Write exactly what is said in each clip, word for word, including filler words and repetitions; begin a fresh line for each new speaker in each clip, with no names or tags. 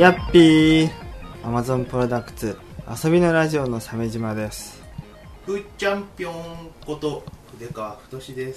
やっぴー Amazon プロダクツ遊びのラジオの鮫島です。
ふっちゃんぴょんこと筆川太です、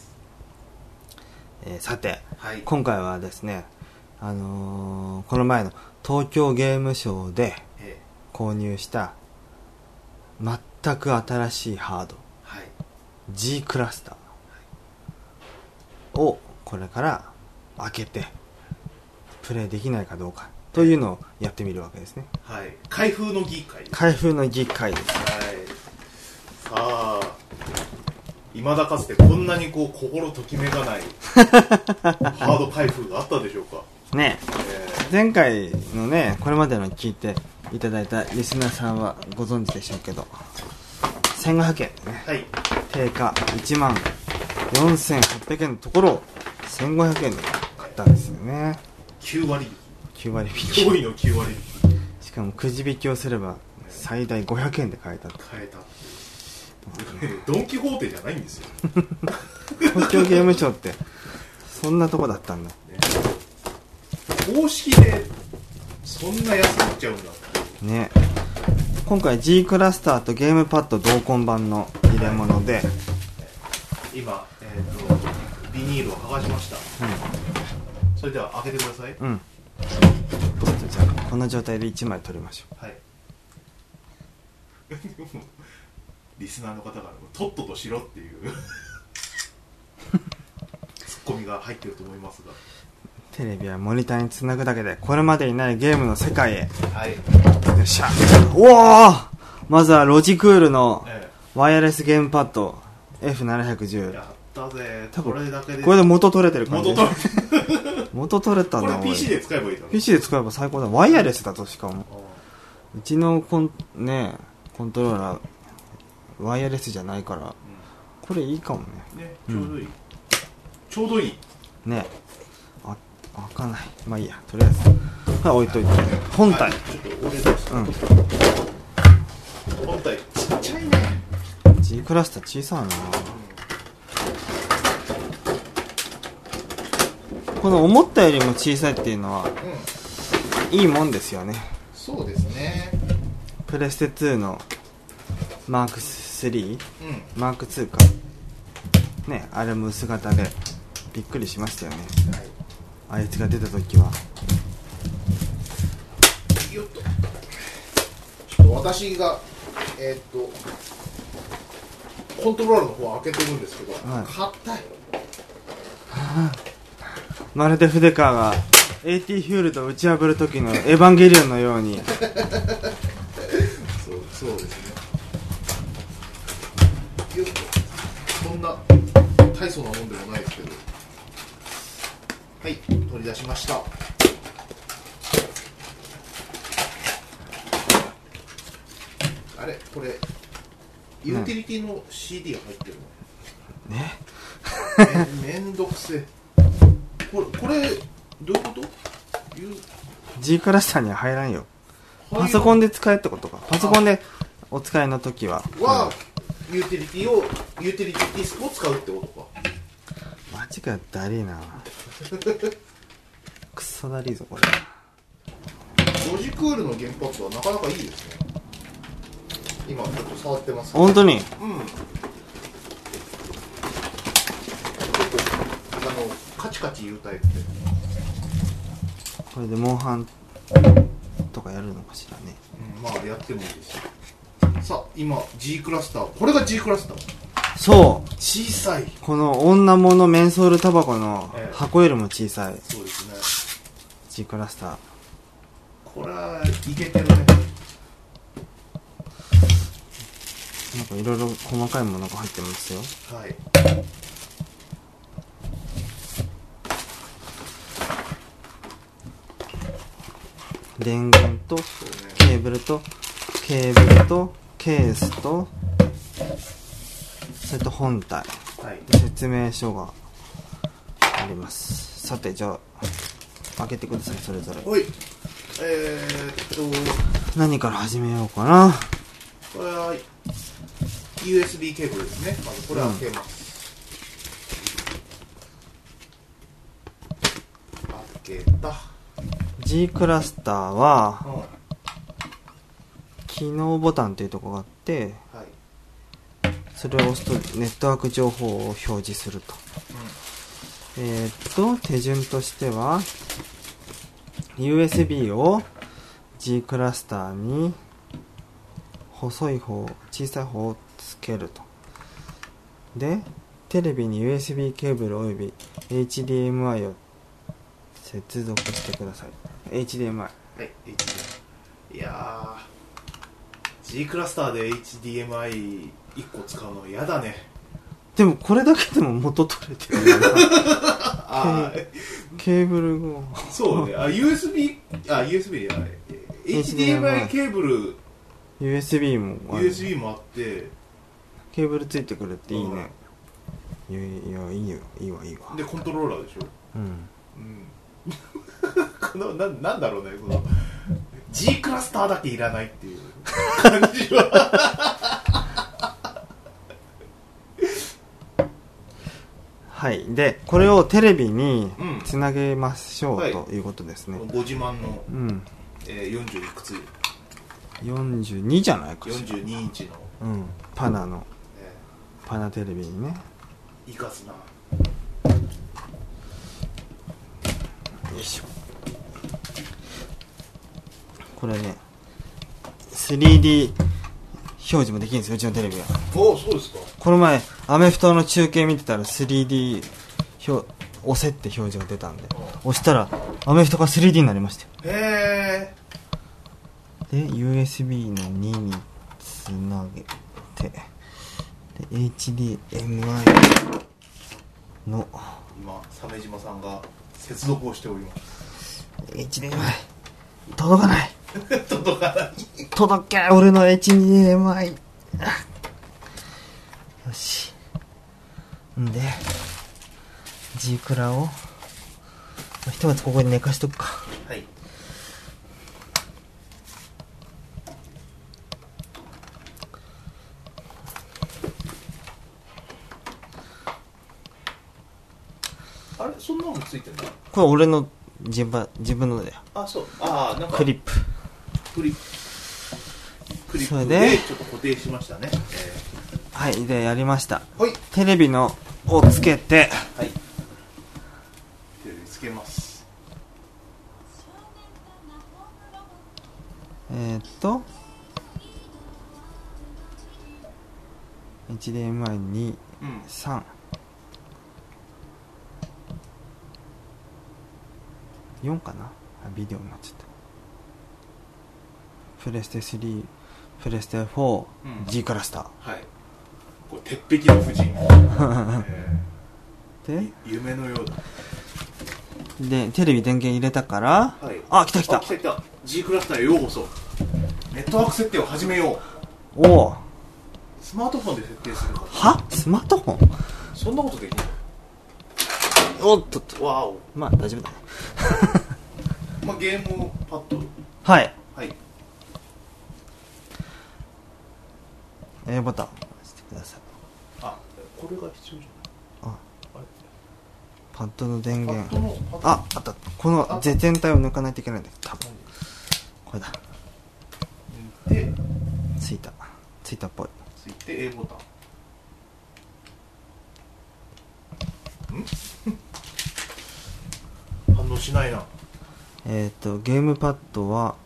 えー、さて、
はい、
今回はですね、あのー、この前の東京ゲームショウで購入した全く新しいハード、はい、G クラスターをこれから開けてプレイできないかどうかというのをやってみるわけですね。
はい、開封の儀会です。
開封の儀会です。
はい。さあ、未だかつてこんなにこう心ときめかないハード開封があったでしょうか
ね。えー、前回のね、これまでの聞いていただいたリスナーさんはご存知でしょうけど、せんごひゃくえんでね、はい、定価いちまんよんせんはっぴゃくえんのところをせんごひゃくえんで買ったんですよね。
きゅうわり引き。
きゅうわり引き。
驚異のきゅうわり引
き。しかもくじ引きをすれば最大ごひゃくえんで買えた。
買えた。ドンキホーテじゃないんですよ。
東京ゲームショウってそんなとこだったんだ、ね、
公式でそんな安く売っちゃうんだ
ね。今回 G クラスターとゲームパッド同梱版の入れ物で、はい、
今、えー、とビニールを剥がしました、うん、それでは開けてください。うん。
じゃあこの状態でいちまい取りましょう。はい。
リスナーの方からとっととしろっていうツッコミが入ってると思いますが、
テレビはモニターにつなぐだけでこれまでにないゲームの世界へ、はい、よっしゃ。おお、まずはロジクールのワイヤレスゲームパッド エフななひゃくじゅう、
やったぜ。これだけで
これで元取れてる感じ。
元取れて
元取れたんだ。
これ ピーシー で使えばいいだろ。
ピーシー で使えば最高だ。ワイヤレスだとしかもうちのコン、ね、コントローラーワイヤレスじゃないから、うん、これいいかもね。
ね、ちょうどいい、うん、ちょうどいいね。
あ、開かない。まあいいや、とりあえずはい置いといて。本体、はい、ちょっと折れです、うん、
本体ちっちゃいね。
G クラスター小さいな、うん、この思ったよりも小さいっていうのは、うん、いいもんですよね。
そうですね。
プレステツーのマークスリー、うん、マークツーかね、あれも薄型でびっくりしましたよね、はい、あいつが出た時は。
よっと、ちょっと私がえー、っとコントローラーの方は開けてるんですけど、はい、硬い
まるで筆川が エーティー フュールドを打ち破る時のエヴァンゲリオンのように
そう、そうですね。そんな大層なもんでもないですけど、はい、取り出しました。あれ、これユーティリティの シーディー が入ってるのね。め, めんどくせえ。これ、これどういうこと？
G クラスターには入らんよ。パソコンで使えってことか。パソコンでお使いの時は
は、うん、ユーティリティをユーティリティディスクを使うってことか。
マジかだりーなクソだりーぞこれ。
ロジクールのゲームパッドはなかなかいいですね。今ちょっと触ってます、ね、
本当に。うん。
結構あのカチカチいうタイプで。
これでモンハンとかやるのかしらね。
うん、まあやってもいいですよ。さあ今 G クラスター、これが G クラスター。
そう
小さい。
この女物メンソールタバコの箱よりも小さい、ええ、
そうですね。
G クラスター、
これはいけてるね。
なんかいろいろ細かいものが入ってますよ。はい。電源とケーブルとケーブルとケースとそれと本体、はい、説明書があります。さてじゃあ開けてくださいそれぞれ。
はい。えー、っと
何から始めようかな。
これは ユーエスビー ケーブルですね。まずこれ開けます、うん、開けた。
G クラスターは、
うん、
機能ボタンというところがあって、
はい、
それを押すとネットワーク情報を表示すると、うん、えー、っと手順としては ユーエスビー を G クラスターに細い方小さい方をつけると。でテレビに ユーエスビー ケーブルおよび エイチディーエムアイ を接続してください。 エイチディーエムアイ、
はい、エイチディーエムアイ。 いやー G クラスターで エイチディーエムアイいっ 個使うの嫌だね。
でもこれだけでも元取れてるあケーブルが
そうね。あ ユーエスビー あ ユーエスビー じゃない エイチディーエムアイ ケーブル
ユーエスビー もある
ユーエスビー もあってケ
ーブルついてくるっていいね、うん、いやいやいいよいいわいいわ。
でコントローラーでしょ。うん、うん、このななんだろうねこの G クラスターだけいらないっていう感じは
はいでこれをテレビにつなげましょう、うん、ということですね。
ご自慢の、うんえー、よんじゅういくつ
よんじゅうにじゃないかしら。
よんじゅうにインチの、
うん、パナの、えー、パナテレビにね
いかつな。
よいしょ。これね スリーディー 表示もできるんですようちのテレビは。
おおそうですか。
この前アメフトの中継見てたら スリーディー 表押せって表示が出たんで押したらアメフトが スリーディー になりましたよ。
へ
え。で ユーエスビー のににつなげてで エイチディーエムアイ の
今鮫島さんが接続をしております。
エイチディーエムアイ 届かない
届かない
届け俺の エイチディーエムアイ よしんで G クラをひとまずここに寝かしとくか。
はい。あれそんなのもついてんだ。
これ俺の自分自分のだよ。
あそうああなんか
クリップ
クリップクリップでちょっと固定しましたね、え
ー、はいでやりました。
はい
テレビのをつけて
はいテレビつけます。
えー、っと エイチディーエムアイに、うん、さんよんかなあビデオになっちゃった。プレステスリープレステフォー、うん、G クラスター。
はいこれ鉄壁の夫人、えー、で夢のようだ。
でテレビ電源入れたから、はい、あ来た来た
あ来た来た G クラスターへようこそ。ネットワーク設定を始めよう。
おお
スマートフォンで設定するか。
はスマートフォン
そんなことできる。
おっとっと
わお
まあ大丈夫だね
まあゲームパッド
はい
はい
A ボタン押してください。
あこれが必要じゃない。ああれ
パッドの電源ああったこの全体を抜かないといけないんだ多分これだ
で
ついたついたっぽい。
ついて A ボタンん反応しないな。
えっとゲームパッドは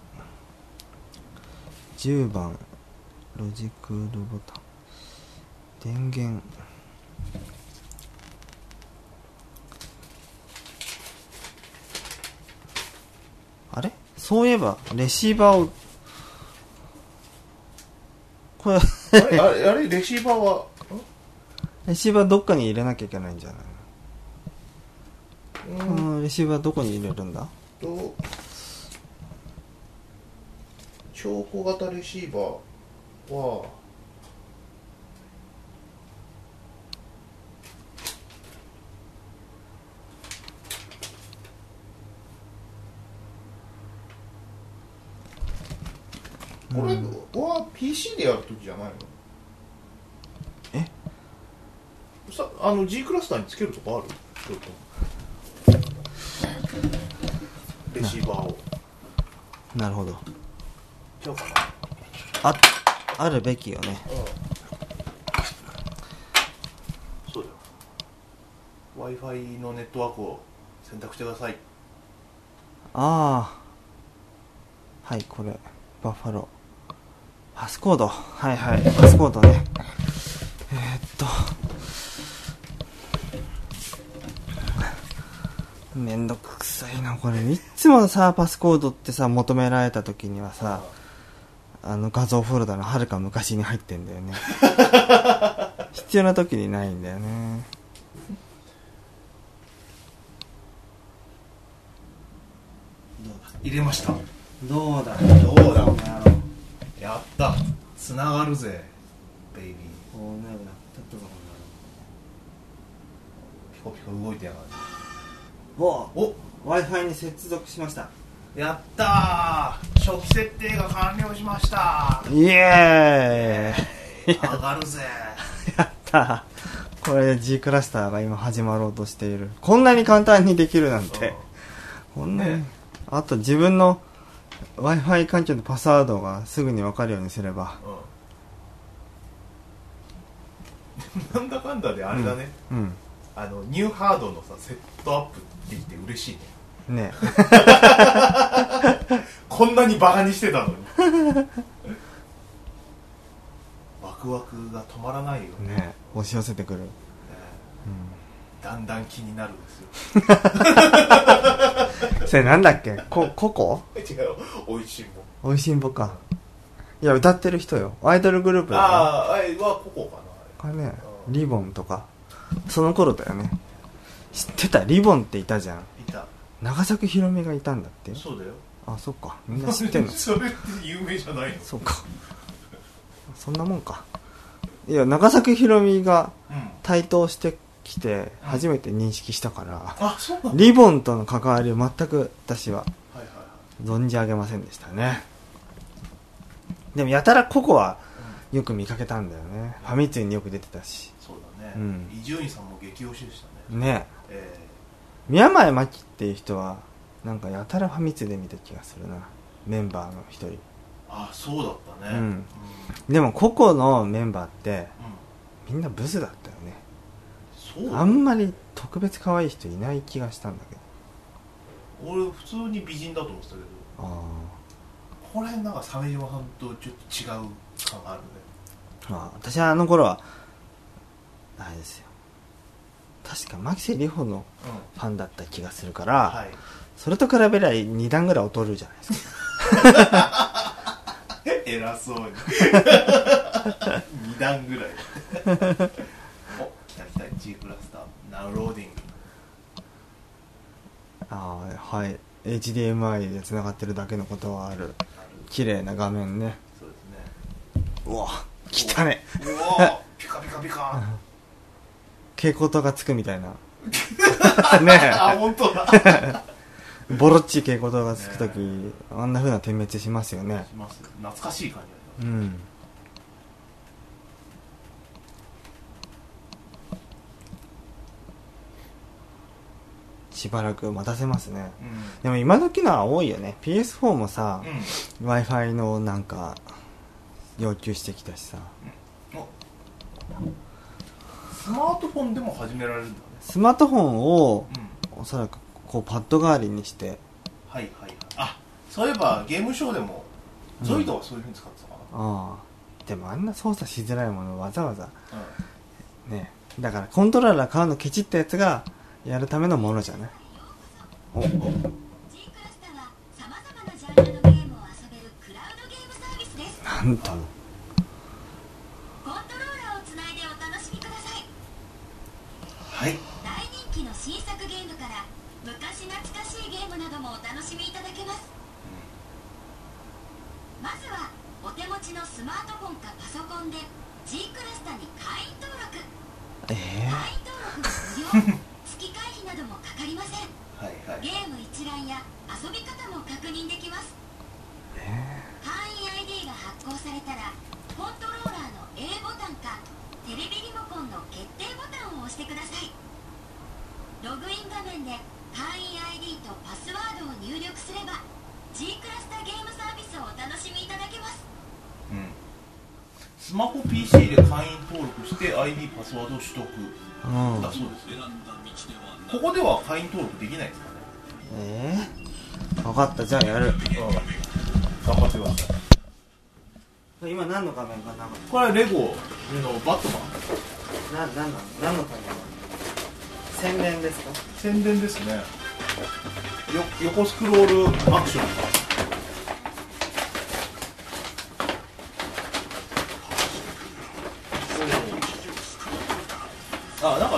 じゅうばんロジクールボタン電源あれそういえばレシーバーをこれあ
れあれあれレシーバーは
レシーバーどっかに入れなきゃいけないんじゃないの。このレシーバーどこに入れるんだ
と超小型レシーバーはこれは ピーシー でやるときじゃないの。
え
さあの G クラスターにつけるとこあるレシーバーを
なるほど。
今日かな。
ああるべきよね。
うん、そうだよ。 Wi-Fi のネットワークを選択してください。
ああ、はい、これバッファローパスコード、はいはい、パスコードね。えー、っとめんどくさいなこれ。いつもさパスコードってさ求められた時にはさ、あの画像フォルダのはるか昔に入ってんだよね。必要な時にないんだよね。
どうだ、入れました。
どうだ
どうだ、やった、つながるぜベイビー。
こうなるな、ちょっと
ピコピコ動いてやがる。
お
お
Wi-Fi に接続しました。
やったー、初期設定が完了しました。
イエーイ
上がるぜ。
やったー。これで G クラスターが今始まろうとしている。こんなに簡単にできるなんて、こんなに、ね、あと自分の Wi-Fi 環境のパスワードがすぐに分かるようにすれば、
うん、なんだかんだであれだね、うんうん、あのニューハードのさセットアップできて嬉しいね。
ね
こんなにバカにしてたのにワクワクが止まらないよね。
ね、押し寄せてくる、ね、
うん、だんだん気になるんですよ。
それなんだっけ、こココ
違う、おいしんぼ。
おいしんぼか。いや歌ってる人よ、アイドルグループだよ。
ああ、あれはココかな、
あれね、リボンとかその頃だよね。知ってた？リボンっていたじゃん。
いた。
長作ひろみがいたんだって。
そうだよ。
あ、そっか、みんな知ってんの。
それって有名じゃないの？
そうか、そんなもんか。いや、長作ひろみが台頭してきて初めて認識したから、うん、
あ、そうなんだ。
リボンとの関わりを全く私は
はいはい
存じ上げませんでしたね。でもやたらココはよく見かけたんだよね、うん、ファミ通によく出てたし。
そうだね、
うん、
伊集院さんも激推しでしたね。
ねえ、
え
ー、宮前真紀っていう人はなんかやたらファミ通で見た気がするな、メンバーの一人。
あ、そうだったね、
うん
うん、
でもココのメンバーって、うん、みんなブスだったよね。そう、あんまり特別可愛い人いない気がしたんだけ
ど。俺普通に美人だと思ってたけど、ああ、これなんか鮫島さんとちょっと違う感があるね。
ああ、私はあの頃はあれですよ、確か牧瀬里穂のファンだった気がするから、うん、はい、それと比べりゃに段ぐらい劣るじゃないですか。
偉そうに。に段ぐらい。お、来た来た、 G クラスター、ナウローディング。あ
あ、はい、エイチディーエムアイ でつながってるだけのことはある綺麗な画面ね。
そうですね。
うわ、来たね。
うわ、ピカピカピカ。
蛍光灯がつくみたいな。ねえ。
あ、本当だ。
ボロッチ蛍光灯がつくとき、ね、あんな風な点滅しますよね。
します。懐かしい感
じ。うん。しばらく待たせますね、うん、でも今時のは多いよね。 ピーエスフォー もさ、うん、Wi-Fi のなんか要求してきたしさ、うん、
スマートフォンでも始められるんだね。
スマートフォンを、うん、おそらくこうパッド代わりにして、はい
はいはい、あ、そういえばゲームショーでも、うん、ゾイドはそういう風に使ってたかな。
ああ、でもあんな操作しづらいものをわざわざ、うん、ね、だからコントローラー買うのケチったやつがやるためのものじゃない。おお、 G クラスターは様々なジャンルのゲームを遊べるクラウドゲームサービスです。なんとコントローラーをつないでお楽しみください。
はい、
大人気の新作ゲームから昔懐かしいゲームなどもお楽しみいただけます。まずはお手持ちのスマートフォンかパソコンで G クラスターに会員登録、えー、会員登録は無料。月会費などもかかりません。はいはい、ゲーム一覧や遊び方も確認できます。えー、会員 アイディー が発行されたらコントローラーの A ボタンかテレビリモコンの決定ボタンを押してください。ログイン画面で会員 アイディー とパスワードを入力すれば G クラスタゲームサービスをお楽しみいただけます。
うん、スマホ ピーシー で会員登録して アイディー パスワードを取得、うん、だそうです。ここでは会員登録できないですかね。
ええー、分かった、じゃあやる、うん、
頑張ってくださ
い。今何の画面かな。
これレゴのバットマン。
な、なんなの、何のための宣伝ですか。
宣伝ですね。よ横スクロールアクションが、あ、なんか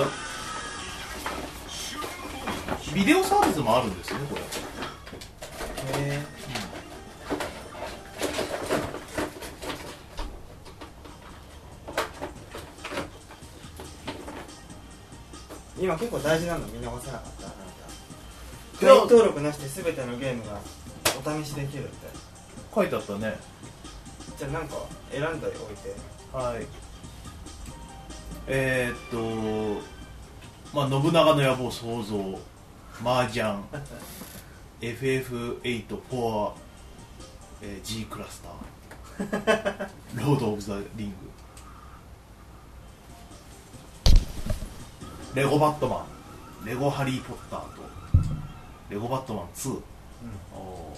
ビデオサービスもあるんですね、これ。へえ、
うん、今結構大事なの見逃せなかった。あなた会員登録なしで全てのゲームがお試しできるって
書いてあったね。
じゃあなんか選んだり置いて。
はい、えー、っとまあ信長の野望創造、麻雀エフエフエイト フォア、えー、G クラスターロード・オブ・ザ・リング、レゴバットマン、レゴハリー・ポッターとレゴバットマンツー、うん、お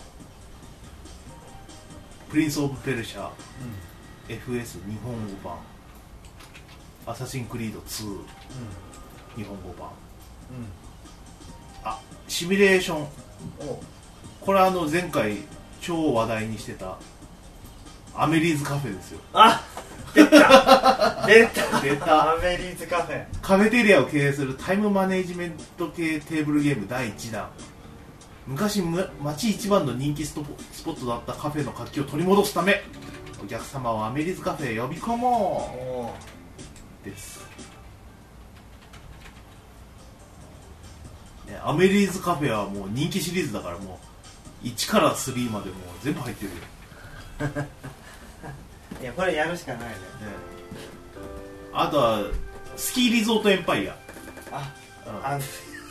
プリンス・オブ・ペルシャ、うん、エフエス 日本語版、アサシンクリードツー、うん、日本語版、うん、あ、シミュレーション、これはあの前回超話題にしてたアメリーズカフェですよ。
あ、出た出た
出た
アメリーズカフェ。
カフェテリアを経営するタイムマネジメント系テーブルゲームだいいちだん。昔街一番の人気スポットだったカフェの活気を取り戻すため、お客様をアメリーズカフェへ呼び込もうです。アメリーズカフェはもう人気シリーズだから、もういちからスリーまでもう全部入ってるよ
いや、これやるしかないね。ね、
あとはスキーリゾートエンパイア。
あ、うん、あの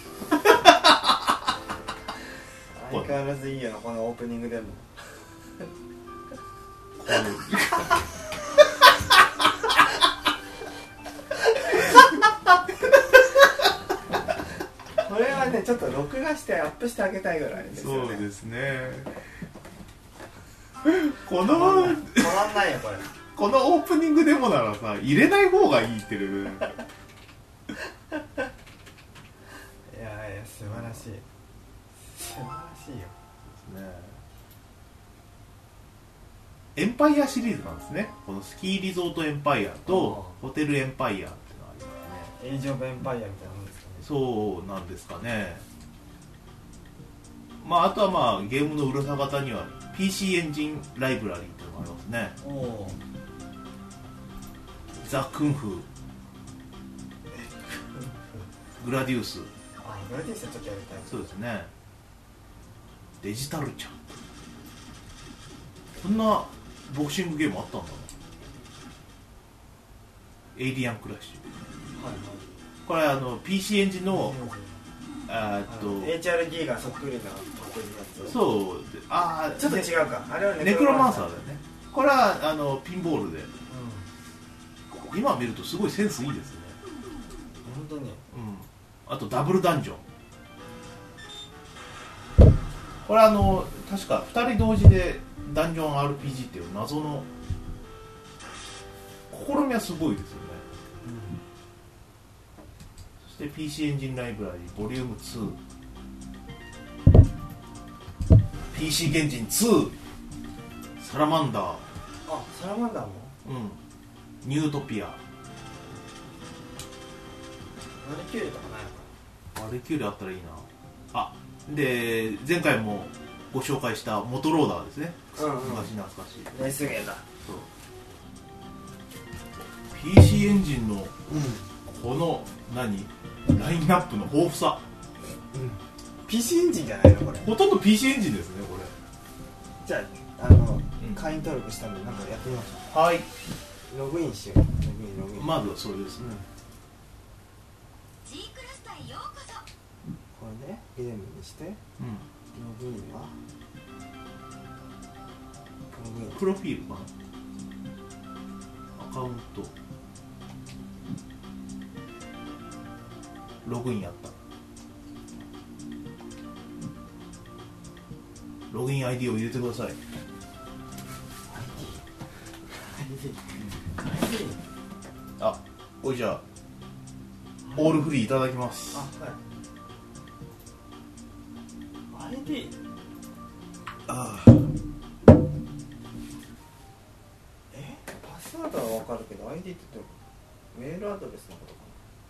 相変わらずいいよな、このオープニングでもこれはね、ちょっと録画してアップしてあげたいぐらいですよね。
そうですねこの止まんないよ
これ。
このオープニングでもならさ、入れない方がいいってレベルいやいや、
素晴らしい素晴らしいよ
ね。エンパイアシリーズなんですね。このスキーリゾートエンパイアとホテルエンパイアっていうのがありますね。
エイジオブエンパイアみたいなもんですかね。
そうなんですかね。まああとはまあゲームの裏方には ピーシー エンジンライブラリーっていうのがありますね。おザ・クンフー、グラディウス。
あ、グラディウスはちょっとやりたい。
そうですね。デジタルチャー、こんなボクシングゲームあったんだな。エイリアンクラッシュ、はいはい、これあの ピーシー エンジンの、あーっと
エイチアールディー がそっくりなやつ。
そう、あー
ちょっと違うか、あれは
ネクロマンサーだよね。これはあのピンボールで、うん、今見るとすごいセンスいいですね。
本当に、うん、
あとダブルダンジョン、これあの確かふたり同時でダンジョン アールピージー っていう謎の試みはすごいですよね、うん、そして ピーシー エンジンライブラリーボリュームツー、 ピーシー エンジンツー、サラマンダー、
あ、サラマンダーも、
うん、ニュートピア、
ワルキューレとかないのか。
ワルキューレあったらいいなあ。で前回もご紹介したモトローダーですね、うんうん、昔懐かしい
レースゲーだ。
そう ピーシー エンジンのこの、うん、何ラインナップの豊富さ、
うん、ピーシー エンジンじゃないのこれ。
ほとんど ピーシー エンジンですねこれ。
じゃあ、あの、うん、会員登録したんでなんかやってみましょう。
はい、
ログインしよう。ログインログイン。
まずはそれですね、
うん、G クラスタへようこそ。
これでゲームにして、うん、ログインは
プロフィールかな、アカウントログインやった、ログイン アイディー を入れてください。あ、おい、じゃあオールフリーいただきます。
あ、はい。アイディー、ああ、え、パスワードは分かるけど アイディー って言ってメールアドレスのことか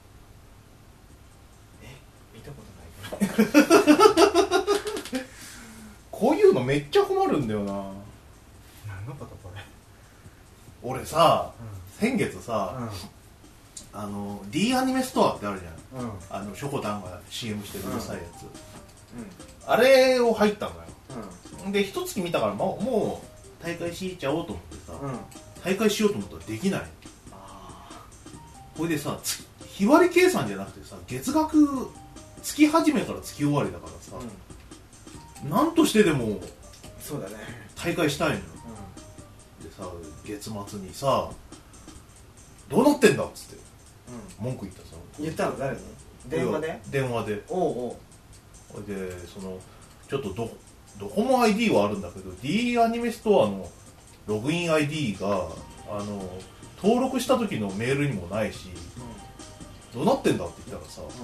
な。え、見たことないけど
こういうのめっちゃ困るんだよな。
何のことこれ。
俺さ、
うん、
先月さ、うん、あの D アニメストアってあるじゃん、うん、あのショコタンが シーエム してるうるさいやつ、うん、あれを入ったのよ、うん、で一月見たからもう、もう大会しちゃおうと思ってさ、うん、大会しようと思ったらできない。あ、これでさ、日割り計算じゃなくてさ、月額月始めから月終わりだからさ、うん、なんとしてでも
そうだね、
大会したいのよ、うん、でさ、月末にさ、どうなってんだっつって、うん、文句言ったさ。
言ったの誰に？電話で？
電話で。
おうお
う。で、そのちょっとどどこも アイディー はあるんだけど D アニメストアのログイン アイディー があの登録した時のメールにもないし、うん、どうなってんだって言ったらさ、うん、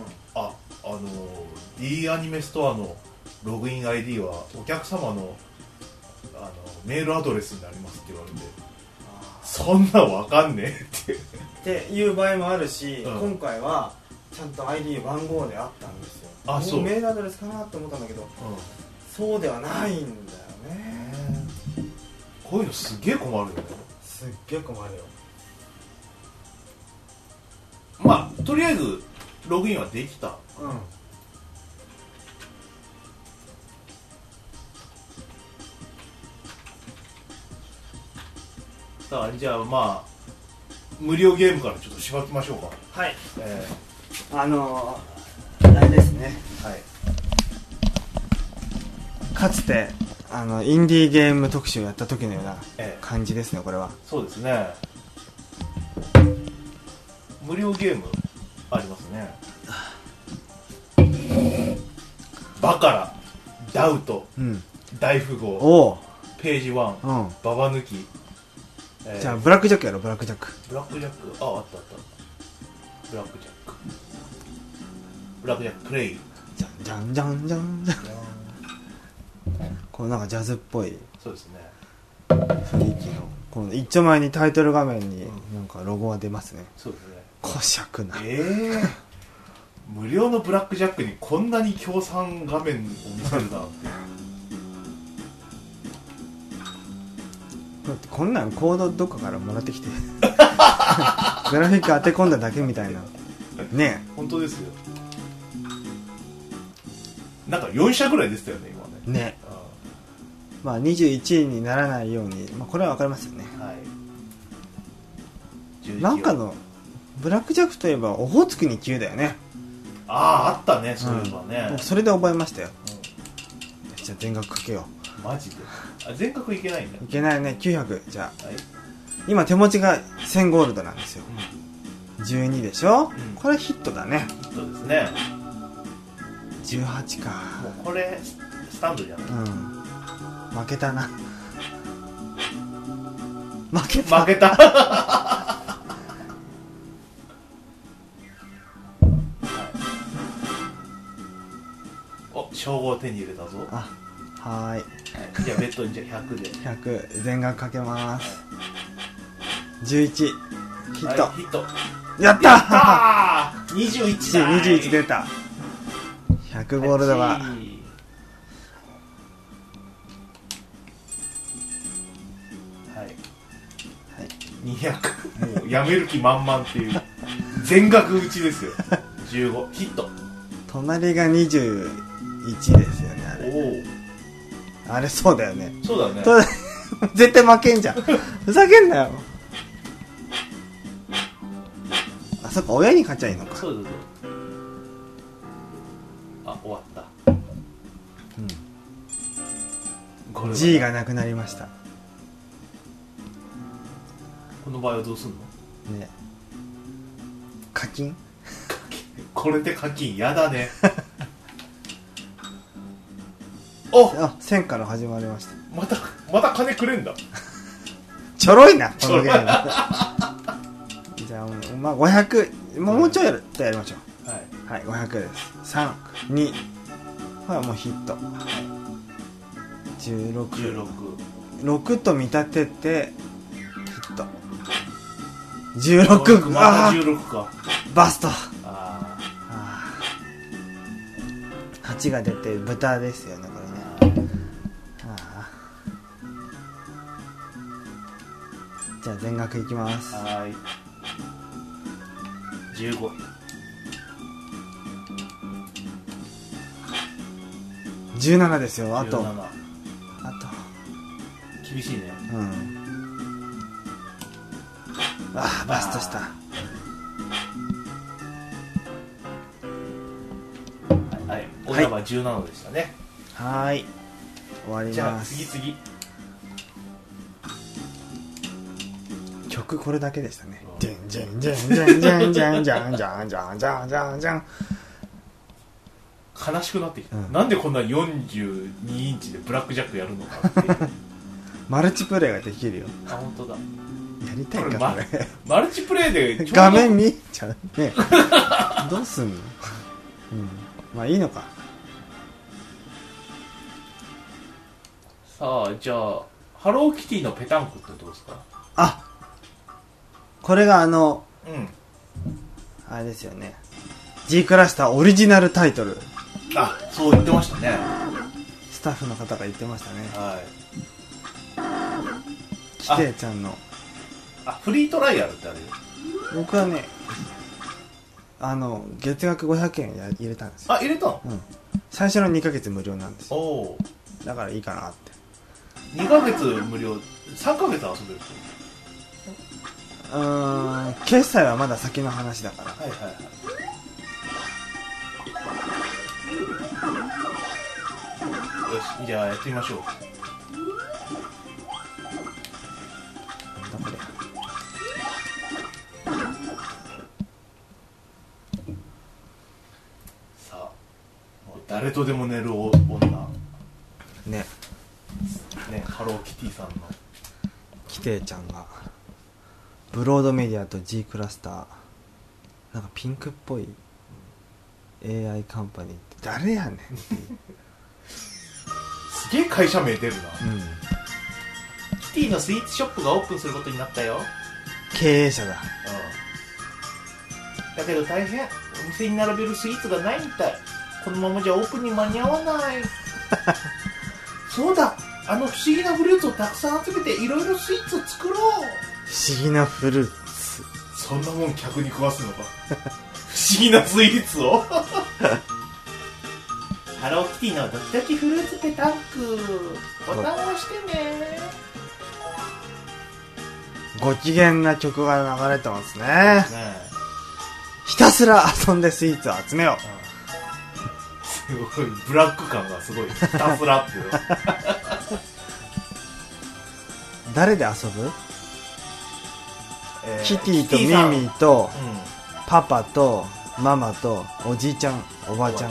あ、あの D アニメストアのログイン アイディー はお客様のあのメールアドレスになりますって言われて、そんなわかんねえって
っていう場合もあるし、うん、今回はちゃんと アイディー 番号であったんですよ。
あ、そう、
メールアドレスかなって思ったんだけど、うん、そうではないんだよね。
こういうのすっげえ困るよね。
すっげえ困るよ。
まあとりあえずログインはできた。うん、さあ、じゃあまあ無料ゲームからちょっとしばきましょうか。
はい、
え
ー、あのー、あれですね、
はい、
かつてあのインディーゲーム特集をやった時のような感じですね、これは。
そうですね、無料ゲームありますね。バカラ、ダウト、うん、大富豪、ページワン、うん、ババ抜き、えー、
じゃあブラックジャックやろ。ブラックジャック、
ブラックジャック、あ、あったあった、ブラックジャック、ブラックジャックプレイ、
じゃんじゃんじゃんじゃんじゃんこのなんかジャズっぽい、
そうですね、
雰囲気の、この一丁前にタイトル画面になんかロゴが出ますね、うん、
そうですね、
こしゃくな、
えー、無料のブラックジャックにこんなに協賛画面を見せるなって
こんなんコードどっかからもらってきてグラフィック当て込んだだけみたいなね。
本当ですよ。なんかよん社ぐらいでしたよね今ね。
ね、まあにじゅういちいにならないように、まあ、これは分かりますよね、はい、なんかのブラックジャックといえばオホーツクに級だよね。
ああ、あったね、そういえばね、
うん、それで覚えましたよ、うん、じゃあ全額かけよ
う。マジで？あ、全額いけないんだ。
いけないね。きゅうひゃく、じゃあ、はい、今手持ちがせんゴールドなんですよ、うん、じゅうにでしょ、うん、これヒットだね。
ヒットですね。
じゅうはちか。
もうこれスタンドじゃない、うん、
負けたな負けた
負けたお、称号手に入れたぞ。
あ、はーい、はい、
じゃあベッドにじゃあひゃくで
ひゃく全額かけます、はい、じゅういちヒット、
はい、ヒット
やったー
にじゅういちだ。
にじゅういち出た。ひゃくゴールドが、はい
はい、にひゃく、もうやめる気満々っていう全額打ちですよじゅうごヒット。
隣がにじゅういちですよね、あれ。おあれ、そうだよね。
そうだね。
絶対負けんじゃんふざけんなよ。あ、そっか、親に勝っちゃいいのか。
そうそうそう。あ、終わった、
うん、G がなくなりました。
この場合はどうすんの
ね。課金
これで課金やだねお
あ、せんから始まりました。
またまた金くれんだ
ちょろいなこのゲームじゃあまあごひゃく、もうちょいやるとやりましょう。はい、はい、ごひゃくです。さん、にはもうヒット。じゅうろく、じゅうろく、ろくと見立ててヒット。じゅうろく、
またじゅうろくか。
バスト。ああ、はちが出て豚ですよねこれね。ああ、じゃあ全額いきます。
はい、じゅうご、
じゅうななですよ。あと
じゅうなな、
あと
厳しいね。
うん。ああ、バストした。
はいはい、親はじゅうななでしたね。
はい、終わります。
じゃあ次次
曲これだけでしたね。じゃんじゃんじゃんじゃんじゃんじゃんじゃんじゃんじゃんじゃんじゃんじゃん。
悲しくなってきた、うん、なんでこんなよんじゅうにインチでブラックジャックやるのかっていう
マルチプレイができるよ。
あ、本当だ。
やりたいかこれ、ま、
マルチプレイで
画面見ちゃうねどうすんの、うん、まあいいのか。
さあ、じゃあハローキティのペタンクってどうですか。
あ、これがあの、
うん、
あれですよね、 G クラスターオリジナルタイトル。
あ、そう言ってましたね。
スタッフの方が言ってましたね。
はい。
キテイちゃんの
あ、フリートライアルってあるよ。
僕はね、あの月額ごひゃくえんや入れたんですよ。
あ、入れたの。
うん、最初のにかげつ無料なんですよ。
お
だからいいかなって。
にかげつ無料、さんかげつ遊べる
と。うーん、決済はまだ先の話だから。
はいはいはい。よし、じゃあやってみましょう。
なんだこれ。
さあ、もう誰とでも寝る女
ね
ね、ハローキティさんの
キテイちゃんがブロードメディアと G クラスター、なんかピンクっぽい エーアイ カンパニーって誰やねんって
すげえ会社名出るな。
うん、
キティのスイーツショップがオープンすることになったよ。
経営者だ。
うん、だけど大変、お店に並べるスイーツがないみたい。このままじゃオープンに間に合わないそうだ、あの不思議なフルーツをたくさん集めていろいろスイーツを作ろう。不
思議なフルーツ、
そんなもん客に食わすのか不思議なスイーツをハローキティのドキドキフルーツペタンク、ボタンを押してね。
ご機嫌な曲が流れてますね。ね、ひたすら遊んでスイーツを集めよう。
すごいブラック感がすごい。ひたすらっていう
誰で遊ぶ、えー、キティとミミと、うん、パパとママとおじいちゃんおばあちゃん。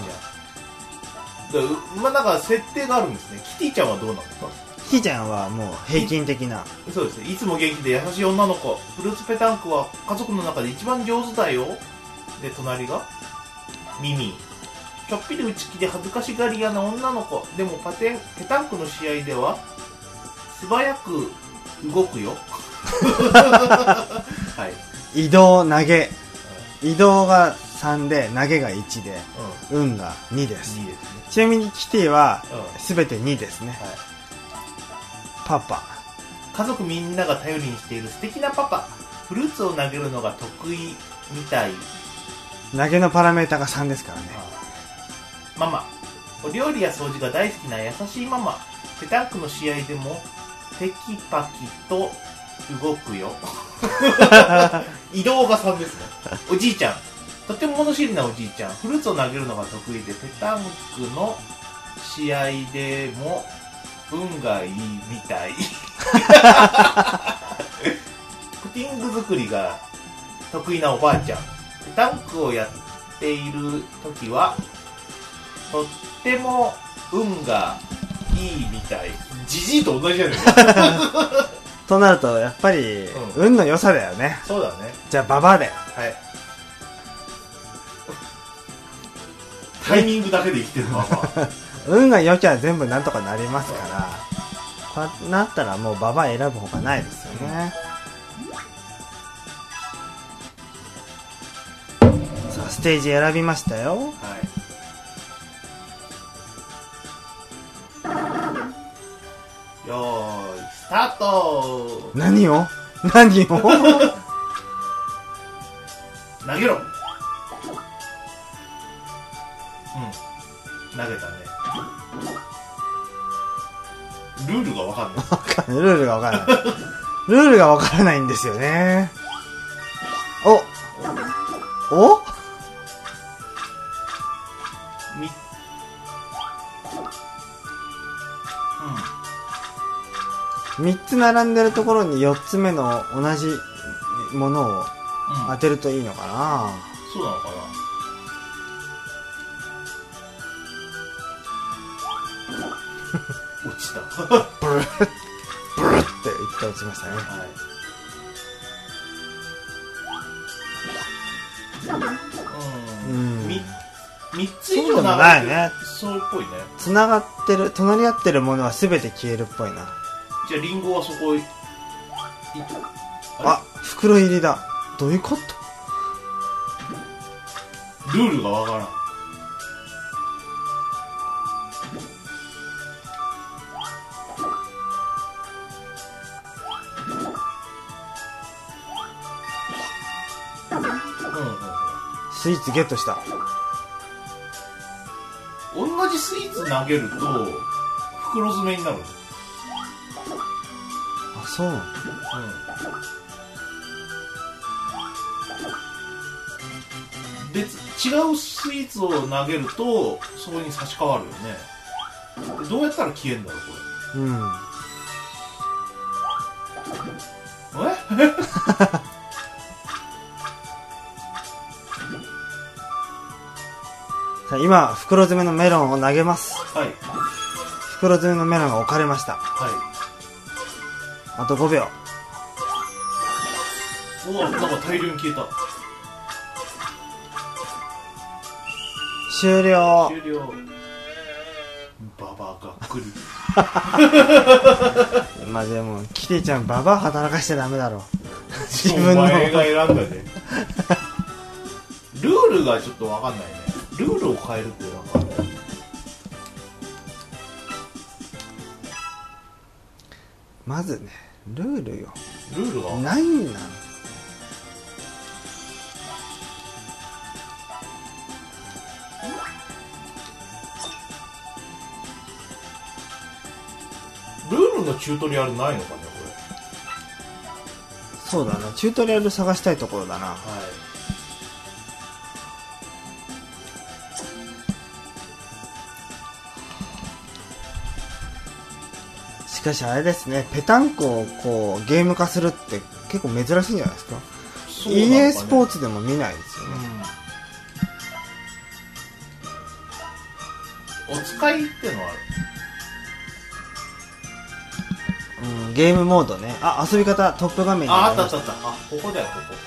まあなんか設定があるんですね。キティちゃんはどうなんですか。
キティちゃんはもう平均的な。
そうですね。いつも元気で優しい女の子。フルーツペタンクは家族の中で一番上手だよ。で隣がミミ、ちょっぴり内気で恥ずかしがり屋な女の子。でもパテンペタンクの試合では素早く動くよはい、移
動投げ、移動がさんで投げがいちで、うん、運がにです。にですね。ちなみにキティは全てにですね、はい、パパ、
家族みんなが頼りにしている素敵なパパ。フルーツを投げるのが得意みたい。
投げのパラメータがさんですからね。
ママ、お料理や掃除が大好きな優しいママ。ペタンクの試合でもテキパキと動くよ移動がさんですね。おじいちゃん、とても物知りなおじいちゃん。フルーツを投げるのが得意でペタンクの試合でも運がいいみたいクティング作りが得意なおばあちゃん。タンクをやっている時はとっても運がいいみたい。ジジイと同じじゃないか
となるとやっぱり、うん、運の良さだよね。
そうだね。
じゃあババアだよ。
はい。タイミングだけで生きてるババア
運が良きゃ全部なんとかなりますから、こうなったらもうババア選ぶほかないですよね、うん、さあステージ選びましたよ。
はいよーいスタート。
何を何を
投げろ。うん投げたね。ルールが分かんない。
ルールが分からないルールが分からないんですよね。おおみうんみっつ並んでるところによっつめの同じものを当てるといいのかな、
うん、そうなのかな。落ちた
ブルッブルッって一回落ちましたね、
はいうん、うん、みみっつ以上
ないね。
そうっぽいね。
つながってる隣り合ってるものは全て消えるっぽいな。
じゃあリンゴはそこい
あ袋入りだ。どういうこと。
ルールがわからん。
スイーツゲットした。
同じスイーツ投げると袋詰めになる。
あ、そう。うん。
別違うスイーツを投げるとそこに差し替わるよね。どうやったら消えんだろうこれ。うん。え？
さあ今袋詰めのメロンを投げます。
はい。
袋詰めのメロンが置かれました。
はい。
あとごびょ
う。おわ、なんか大量に消えた。
終了。
終了。ババアがっく
り。まあでもキティちゃんババア働かしちゃダメだろ。
自分のお前が選んだね。ルールがちょっと分かんないね。ルールを変えるっていうのは
まずねルールよ。
ルールが
ないんなの。
ルールのチュートリアルないのかねこれ。
そうだな、チュートリアル探したいところだな。はい。しかしあれですね、ペタンコをこうゲーム化するって結構珍しいんじゃないですか。そうなのかね、イーエー スポーツでも見ないですよね、
うん、お使いってのはある、
うん、ゲームモードね。あ、遊び方トップ画面に
あ、あったあったあった。あ、ここだよここ。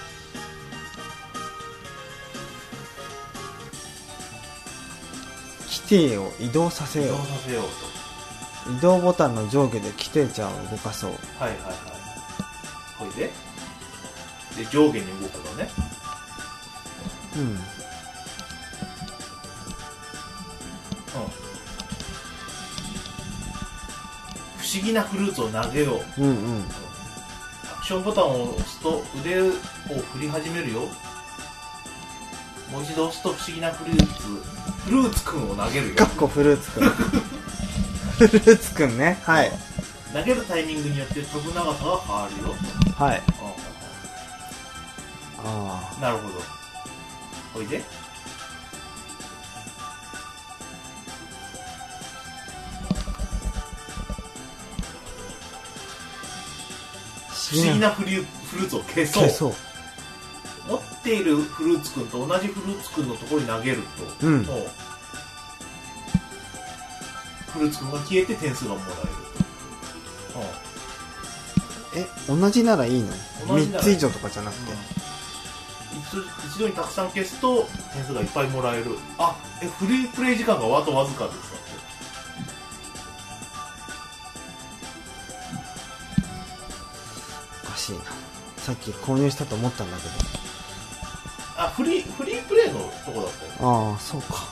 規定を移動させよう。
移動させようと。
移動ボタンの上下で規定ちゃんを動かそう。
はいはいはい。これでで上下に動くのね。うん。うん。不思議なフルーツを投げよう。うんうん。アクションボタンを押すと腕を振り始めるよ。もう一度押すと不思議なフルーツフルーツくんを投げるよ。
かっこフルーツくん。フルーツくんね。はい。
投げるタイミングによって飛ぶ長さが変わるよ。
はい。
ああ。なるほど。おいで。不思議なフルーフルーツを消そう。消そう。持っているフルーツくんと同じフルーツくんのところに投げると、うん、もうフルーツくんが消えて点数がもら
える。うん、え、同じならいいの？みっつ以上とかじゃなくて、
うん、一度にたくさん消すと点数がいっぱいもらえる。あ、え、フリープレイ時間があとわずかですか？
おかしいな。さっき購入したと思ったんだけど。
あ、フリーフリープレイのとこだったよ。
ああ、そうか。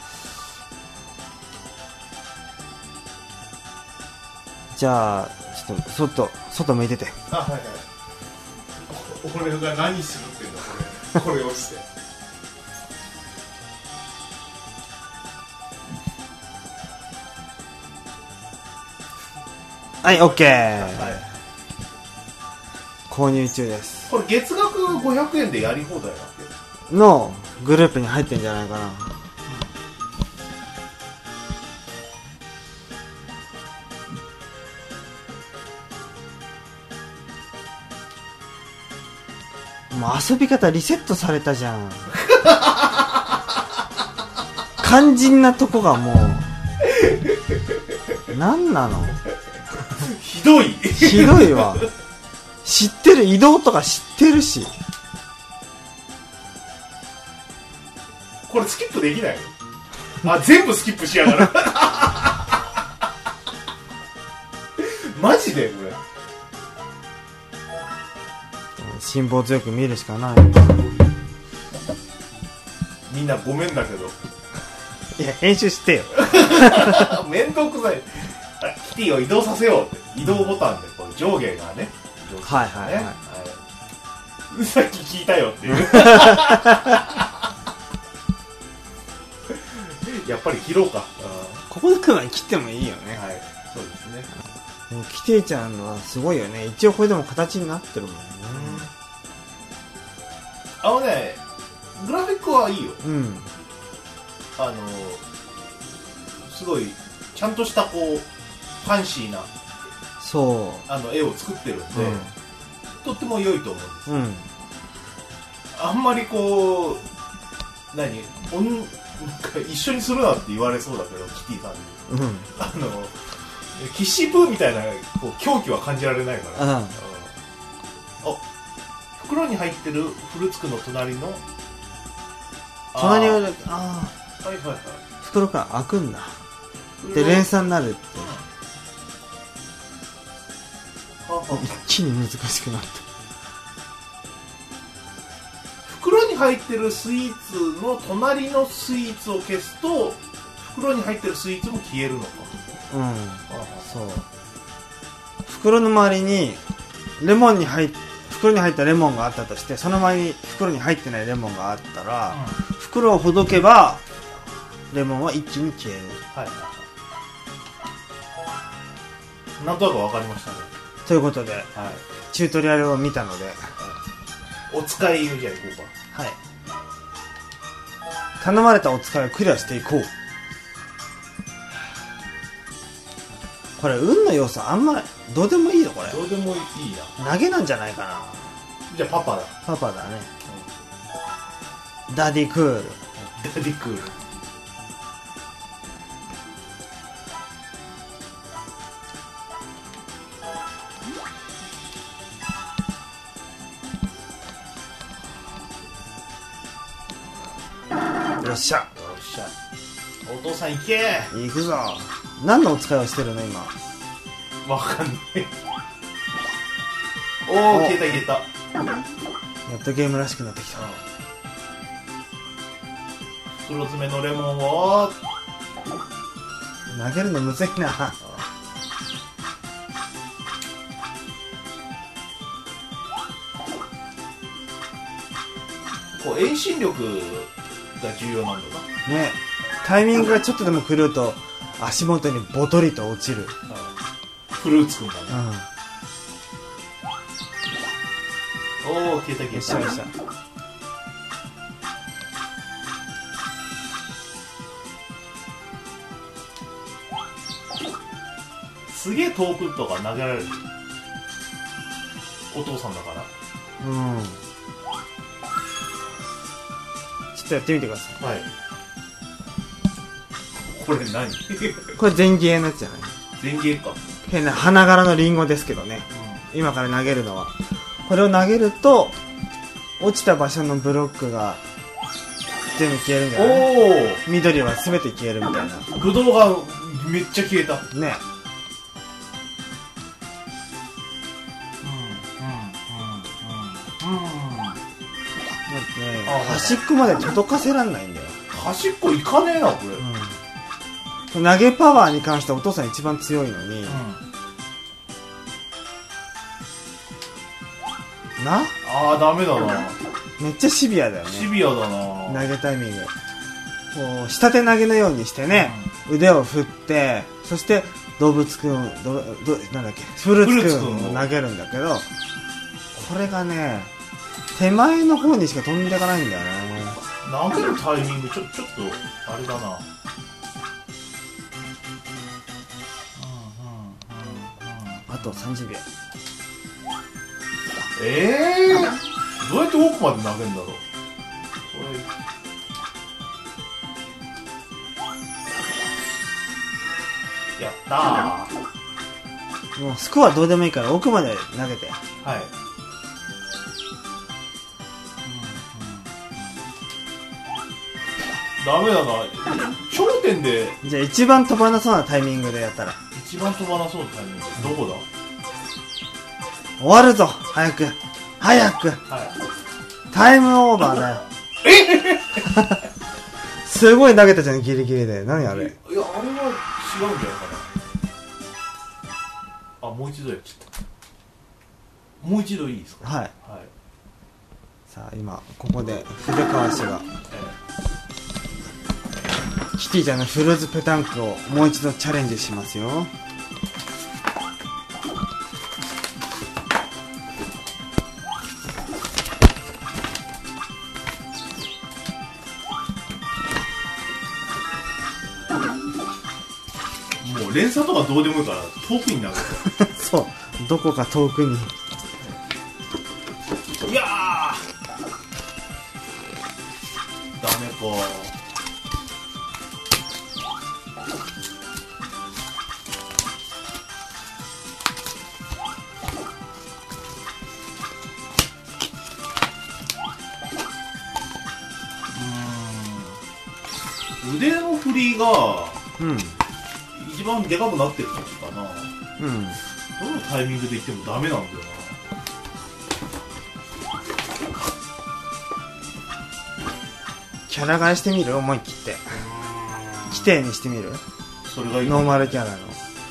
じゃあちょっと外外向いてて。
あ、はいはい。俺が何するってんだこれ。これ落ちて。
はい、オッケー。はい。購入中です。
これ月額ごひゃくえんでやり放題なわけ
のグループに入ってんじゃないかな。もう遊び方リセットされたじゃん。肝心なとこがもう何なの。
ひどい。
ひどいわ。知ってる、移動とか知ってるし。
これスキップできないの？あ、全部スキップしやがる。マジでこれ
辛抱強く見るしかない。
みんなごめんだけど。
いや、編集してよ。
めんどくさい。キティを移動させようって、移動ボタンでこう上下がね、
はいはいはい、はい、
さっき聞いたよっていう。やっぱり切ろうか。
ここでくらい切ってもいいよね。
はい、そうですね。
もうキティちゃんのはすごいよね。一応これでも形になってるもんね。
うん、あのね、グラフィックはいいよ。
うん。
あのすごいちゃんとしたこうファンシーな
そう
あの絵を作ってるんで、うん、とっても良いと思うんです、うん、あんまりこう何おんなんか一緒にするなって言われそうだけどキティさんに、うん、あのキッシープーみたいなこう狂気は感じられないから、うん、あ袋に入ってるフルーツクの隣の
隣はあ
あはいはいはい
袋から開くんだで連鎖になるって、うん、一気に難しくなった。
袋に入ってるスイーツの隣のスイーツを消すと袋に入ってるスイーツも消えるのか。
うん、そう袋の周りにレモンに入っ袋に入ったレモンがあったとして、その周りに袋に入ってないレモンがあったら、うん、袋をほどけばレモンは一気に消える。はいはい。
なんとなく分かりましたね。
ということで、はい、チュートリアルを見たので、はい、
お使いじゃあいこう
か。はい。頼まれたお使いをクリアしていこう。これ運の要素あんまどうでもいいのこれ。
どうでもいい
な。投げなんじゃないかな。
じゃあパパだ。
パパだね。うん、ダディクール。
ダディクール。
よっしゃ。よ
っしゃ。お父さん行け。
行くぞ。何のお使いをしてるの今。
わかんない。おお、消えた消えた。
やっとゲームらしくなってきた。
袋詰めのレモンを
投げるのむずいな。
こう遠心力が重要なんだな。
ね、タイミングがちょっとでも狂うと足元にボトリと落ちる。
フルーツくんだね。うん、おお消えた消えた。よっしゃよっしゃ。すげえ遠くとか投げられる。お父さんだから。
うんちょっとやってみてください。
はい。これ何
これ前芸のやつじゃない？
前芸か。
変な花柄のリンゴですけどね、うん、今から投げるのはこれを投げると落ちた場所のブロックが全部消えるんじゃない？おー、緑は全て消えるみたいな。
ブドウがめっちゃ消えた
ね。端っこまで届かせらんないんだよ。
端っこいかねえなこれ、
うん、投げパワーに関してお父さん一番強いのに、うん、な
あーダメだな。
めっちゃシビアだよね。
シビアだな。
投げタイミングこう下手投げのようにしてね、うん、腕を振ってそして動物くんどどなんだっけフルーツくんを投げるんだけどこれがね手前の方にしか飛んでいかないんだよね。
投げるタイミングちょ、ちょっとあれだな。
あとさんじゅうびょう。
えー、どうやって奥まで投げるんだろう。これやったー。
もうスコアどうでもいいから奥まで投げて。
はい。ダメだな。頂点で
じゃあ一番飛ばなそうなタイミングでやったら。
一番飛ばなそうなタイミングどこだ？
終わるぞ早く早く、はい、タイムオーバーだよ。
え
すごい投げたじゃんギリギリで。何あれ？いや
あれは違うんじゃないかな。あもう一度やっちゃった。もう一度いいですか？
はい、はい、さあ今ここで筆川氏が、えー、キティちゃんのフルーツペタンクをもう一度チャレンジしますよ。
もう連鎖とかどうでもいいから遠くに投げて
そうどこか遠くに。
いやーダメか。うーん腕の振りがうん一番でかくなってる時かな。うんどのタイミングでいってもダメなんだよな。
キャラ替えしてみる？思い切って規定にしてみる？
それがいい
ノーマルキャラの。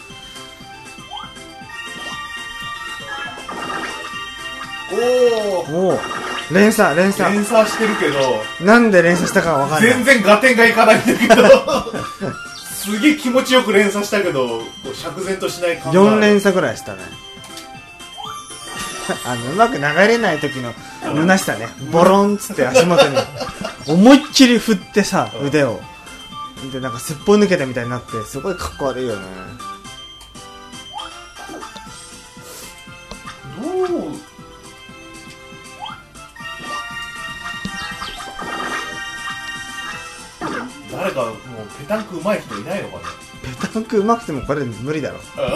おお連鎖連鎖
連鎖してるけど
なんで連鎖したかわかんない。
全然合点がいかないんだけどすげえ気持ちよく連鎖したけど釈然としない感じ。
よん連鎖ぐらいしたねあのうまく流れない時の虚しさね。ボロンっつって足元に思いっきり振ってさ腕をでなんかすっぽ抜けたみたいになってすごいかっこ悪いよね。
どう誰かもうペタンク上手い人いないのかね。
ペタンク上手くてもこれ無理だろ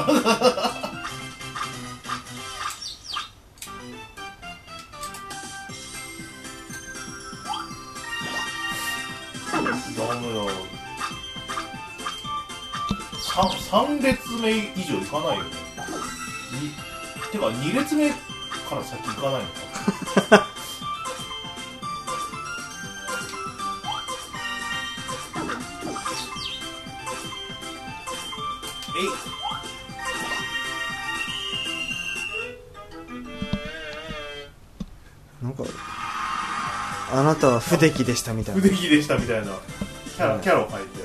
ダメだ。さん列目以上いかないよね。てかに列目から先行かないのかえい
なんかあなたは不出来でしたみたいな。
不出来でしたみたいなキャラ、キャラを書いて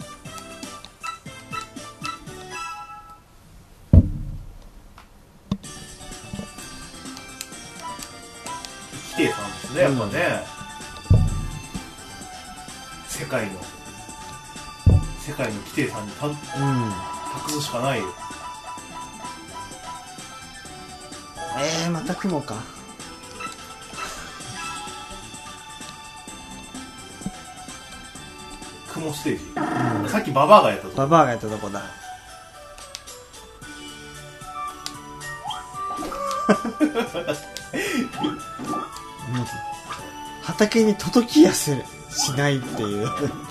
キテイさんですね、やっぱね、うん、世界の世界のキテイさんにた、うん、託すしかないよ。
えー、また雲か。
雲ステージ、うん、さっきババアがやったとこ
ババアがやったとこだもう畑に届きやすしないっていう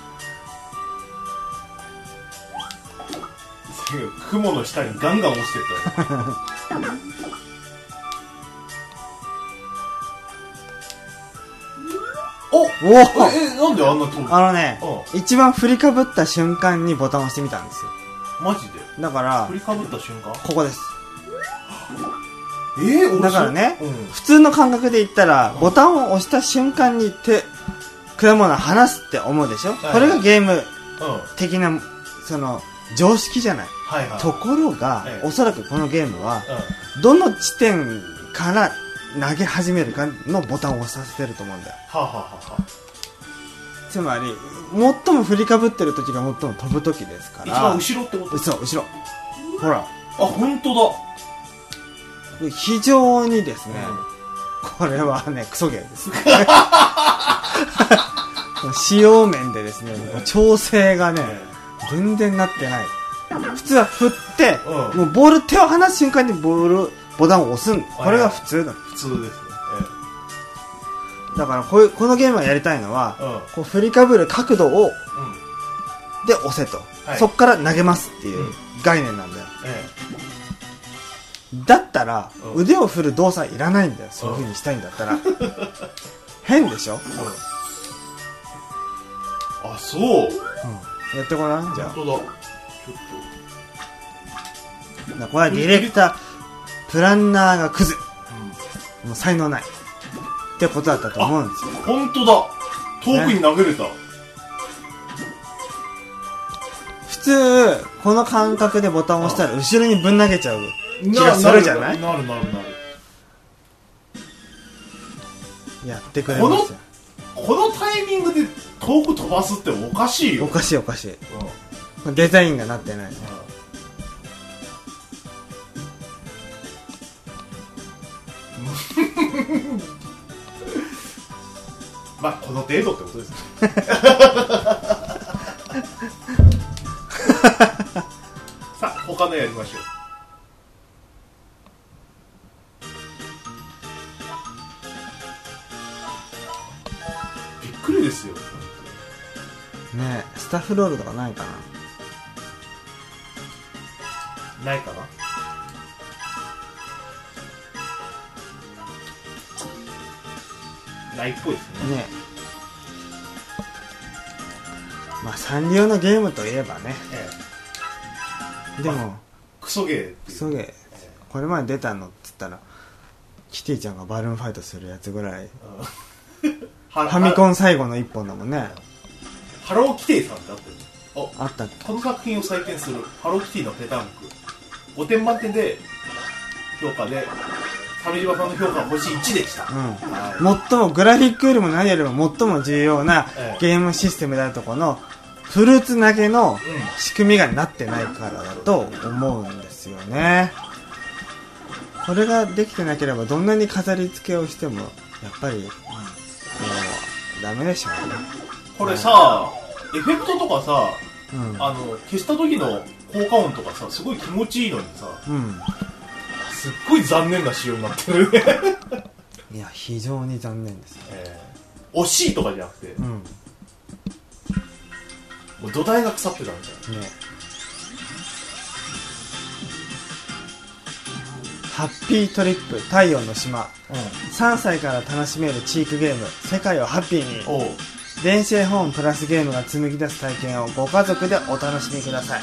雲の下にガンガン落ちてったよおおえなんであんな飛ぶ
あのね、うん、一番振りかぶった瞬間にボタンを押してみたんですよ。
マジで
だから
振りかぶった瞬間
ここです。
えー、
だからね、うん、普通の感覚で言ったら、うん、ボタンを押した瞬間に手果物を離すって思うでしょ、はい、これがゲーム的な、うん、その常識じゃない、はいはい、ところが、はい、おそらくこのゲームは、うん、どの地点から投げ始めるかのボタンを押させてると思うんだよ、はあはあはあ、つまり最も振りかぶってる時が最も飛ぶ時ですから、
一番後ろってこと？
そう後ろ、ほら、あ、
本当だ。
非常にですね、うん、これはねクソゲーです使用面でですね、もう調整がね全然なってない。普通は振って、うん、もうボール手を離す瞬間にボールボタンを押すん、これが普通だ。
普通ですね、
ええ、だからこういうこのゲームがやりたいのは、うん、こう振りかぶる角度を、うん、で押せと、はい、そっから投げますっていう概念なんだよ、ええ、だったら、うん、腕を振る動作いらないんだよ、そういう風にしたいんだったら、うん、変でしょ、うん、
あ、そう、うん、
やってごらん。じゃあ
本当だ、ちょ
っとこれはディレクタープランナーがクズ、うん、もう才能ないってことだったと思うんですよ。
本当だ、遠くに投げれた、ね、
普通この感覚でボタンを押したら後ろにぶん投げちゃう気がするじゃない。
なるなるなる、
やってくれますよ。
この、このタイミングで遠く飛ばすっておかしいよ。
おかしいおかしい、うん、デザインがなってない、うん、
まあこの程度ってことですねさあ他のやりましょう。びっくりですよね。
えスタッフロールとかないか
な。ないかな。ないっぽいですね。ね、
まあサンリオのゲームといえばね、ええ、でも、まあ、
クソゲー
クソゲー、ええ、これまで出たのっつったらキティちゃんがバルーンファイトするやつぐらい、うん、ファミコン最後の一本だもんね。
ハローキティさんってあったよね。
あったっけ。
この作品を採点するハローキティのペタンクごてん満点で評価で鮫島さんの評価は星いちでした、うん、
はい、最もグラフィックよりも何よりも最も重要なゲームシステムであるところのフルーツ投げの仕組みがなってないからだと思うんですよね。これができてなければどんなに飾り付けをしてもやっぱり、うん、もうダメでしょうね。
これさ、はい、エフェクトとかさ、うん、あの消した時の効果音とかさすごい気持ちいいのにさ、うん、すっごい残念な仕様になってるね
いや非常に残念ですね、
えー、惜しいとかじゃなくて、うん、もう土台が腐ってたんじゃない、ね、
ハッピートリップ太陽の島、うん、さんさいから楽しめるチークゲーム世界をハッピーに電子絵本プラスゲームが紡ぎ出す体験をご家族でお楽しみください、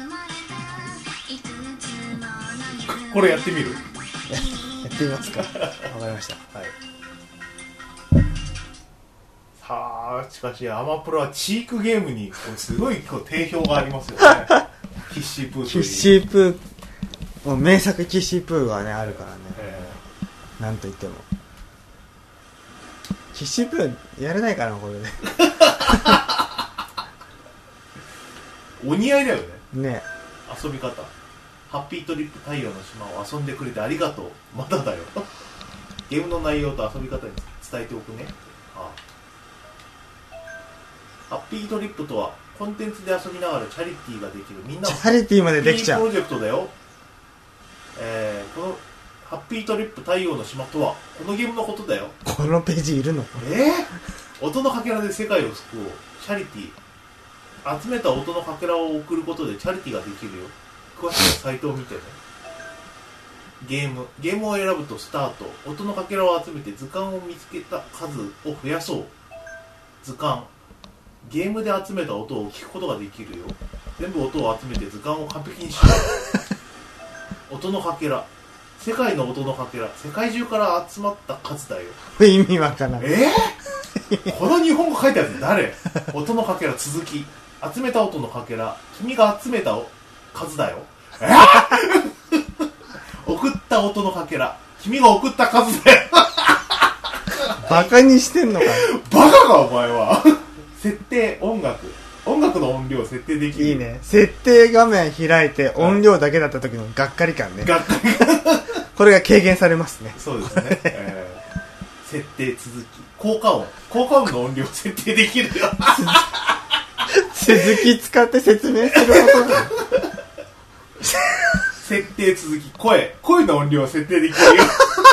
うん、これやってみる
やってみますかわかりました、はい、
さあしかしアマプロはチークゲームにすごい定評がありますよねキッシープー
キッシープーもう名作キッシープーがねあるからね、えー、なんといってもキッシープーやれないかなこれで
お似合いだよね。
ね
遊び方ハッピートリップ太陽の島を遊んでくれてありがとうまだだよゲームの内容と遊び方に伝えておくね。ああハッピートリップとはコンテンツで遊びながらチャリティーができる、みんな
チャリティーまでできちゃう
プロジェクトだよ。えー、このハッピートリップ太陽の島とはこのゲームのことだよ。
このページいるの？
えー、音のかけらで世界を救おう。チャリティー、集めた音のかけらを送ることでチャリティーができるよ。詳しくはサイトを見てね。ゲームゲームを選ぶとスタート。音のかけらを集めて図鑑を見つけた数を増やそう。図鑑、ゲームで集めた音を聞くことができるよ。全部音を集めて図鑑を完璧にしよう。音のかけら、世界の音のかけら、世界中から集まった数だよ。
意味わからない。
えー、この日本語書いたやつ誰？音のかけら続き、集めた音のかけら、君が集めた数だよ。えー、送った音のかけら、君が送った数だよ。
バカにしてんのかよ。
バカかお前は。設定、音楽、音楽の音量設定できる。
いいね。設定画面開いて音量だけだった時のがっかり感ね。
がっかり
これが軽減されますね。
そうですね、えー、設定続き、効果音、効果音の音量設定できるよ。
続き使って説明することだ。
設定続き、声、声の音量設定できるよ。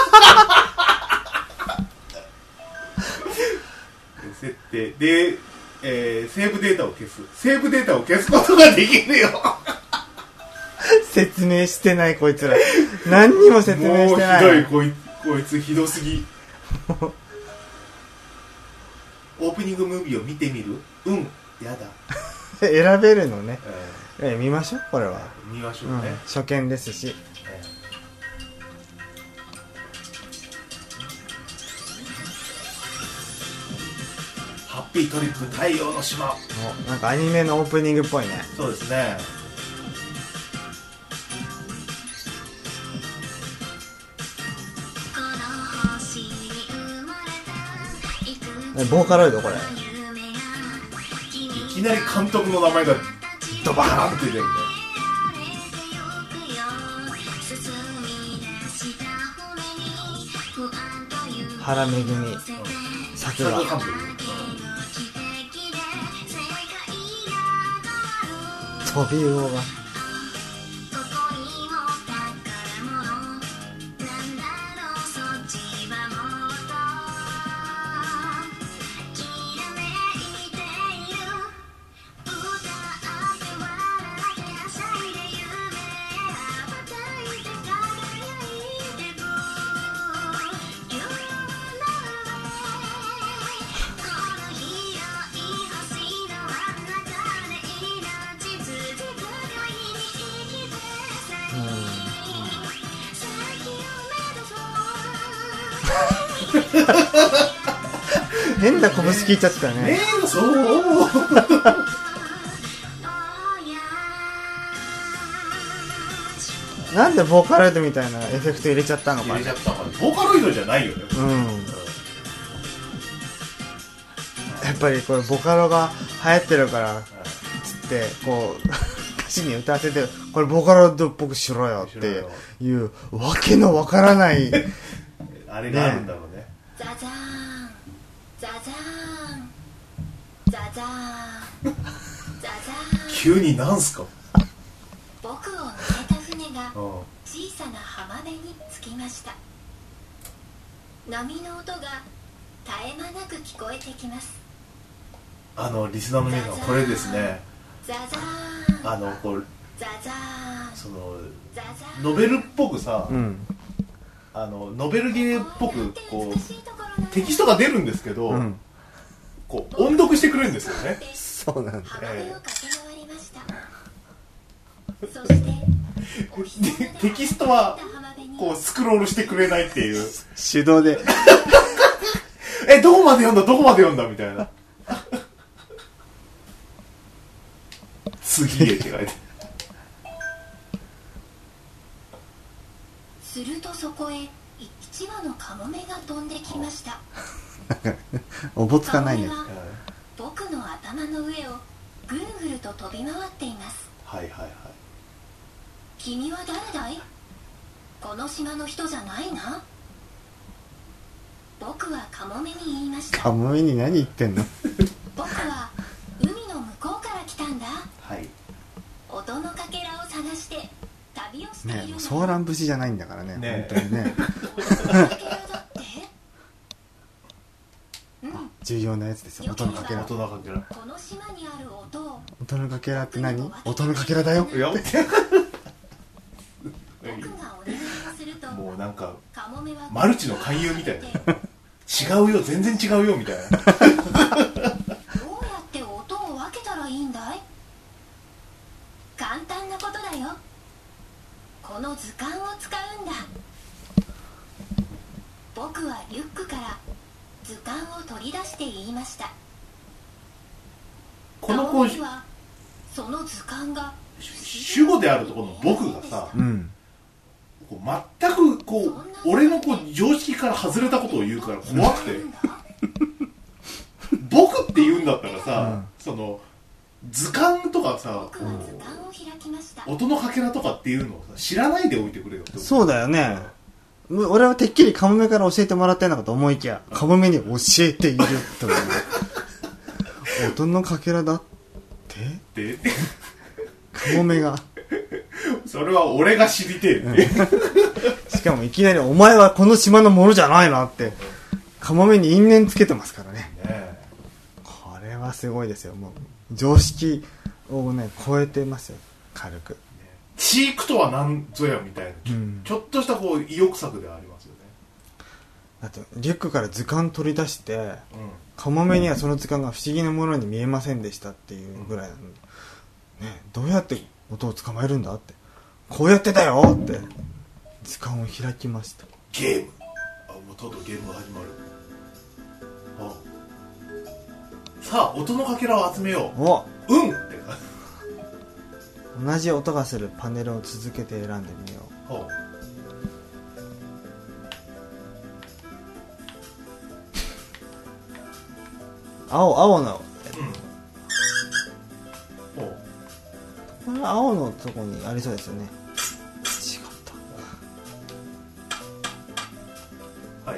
設定で、えー、セーブデータを消す。セーブデータを消すことができるよ。
説明してないこいつら。何にも説明してない。
もうひどいこい、こいつひどすぎ。オープニングムービーを見てみる？うん、やだ。
選べるのね。えー、えー、見ましょうこれは。
見ましょうね。
うん、初見ですし。
えーハッピートリップ太陽の島。
なんかアニメのオープニングっぽいね。
そうですね。
ボーカロイドこれ。
いきなり監督の名前がドバーンって出るね。
原めぐみ、桜。飛び魚が変な拳聞いちゃったね。
ねえ、そう。
なんでボーカロイドみたいなエフェクト入れちゃったのか、ね、
入れちゃったのか、ボーカロイドじゃないよね。
うん。やっぱりこれボカロが流行ってるからつってこう歌詞に歌わせてこれボカロイドっぽくしろよっていうわけのわからない
あれがあるんだろうね。
ザザーンザザーンザザーンザザーン
急になんすか。
僕を乗せた船が小さな浜辺に着きました。波の音が絶え間なく聞こえてきます。
あのリスナーの皆さんこれですね、
ザザーン
あのこう
ザザーン
そのノベルっぽくさ、
うん、
あのノベルゲーっぽくこうテキストが出るんですけど、うん、こう音読してくれるんですよね。
そうなんだ。
えー、そして
テキストはこうスクロールしてくれないっていう
手動で
えどこまで読んだどこまで読んだみたいな次へって書いて
するとそこへ一羽のカモメが飛んできました。
おぼつかないね。
僕の頭の上をぐるぐると飛び回っています。
はいはいはい。
君は誰だい？この島の人じゃないな。僕はカモメに言いました。
カモメに何言ってんの？
僕は海の向こうから来た音のかけらを探して旅をしている
ね、ソーラン節じゃないんだからね、
ね
本当にね
音のかけらだってうん
重要なやつですよ、音のかけら。
音のかけら、
この島にある音を
音のかけらって何？音のかけらだよ。
いや
僕がお願いをすると
もうなんか
カモメは
マルチの勧誘みたいな違うよ全然違うよみたいな
どうやって音を分けたらいいんだい？簡単なことだよ。この図鑑を使うんだ。僕はリュックから図鑑を取り出して言いました。
この子
カモメにはその図鑑が
主語であるところの僕がさ、
うん
こう全くこう俺のこう常識から外れたことを言うから怖くて僕って言うんだったらさ、うん、その図鑑とかさ、
僕は図鑑を開きました。
音のかけらとかっていうのをさ知らないでおいてくれよって。
そうだよね、うん、俺はてっきりカモメから教えてもらってんのかと思いきや、カモメに教えているって思う音のかけらだって
で
カモメが
それは俺が知りてえって、
うん、しかもいきなりお前はこの島のものじゃないなってカモメに因縁つけてますから ね, ねこれはすごいですよ。もう常識をね超えてますよ、軽く。
チークとは何ぞやみたいな、うん、ちょっとしたこう意欲作ではありますよね。
だってリュックから図鑑取り出して、うん、カモメにはその図鑑が不思議なものに見えませんでしたっていうぐらいなの、うんね、どうやって音を捕まえるんだって、こうやってだよって図鑑を開きました。
ゲーム、あ、もうとうとうゲームが始まる。あ、さあ音のかけらを集めよう。
お
うんって
同じ音がするパネルを続けて選んでみよう。はあ、青青の、うん、これは青のとこにありそうですよね。違った。はい。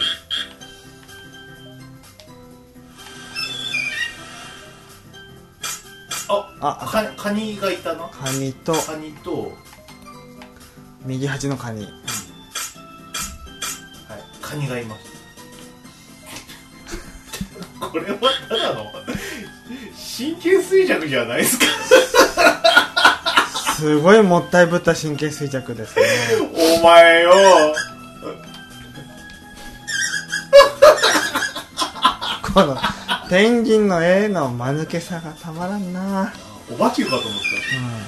あ、あ、カ, カニがいたな。
カニと
カニと
右端のカニ、うん、はい、
カニがいました。これはただの神経衰弱じゃないですか。
すごいもったいぶった神経衰弱ですね。
お前よ
このペンギンの絵の間抜けさがたまらんな。
おばきゅうかと思った、うん、はい 、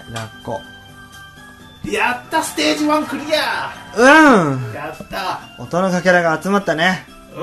ラッコ。
やった、ステージワンクリア。
うん、
やった。
音のかけらが集まったね。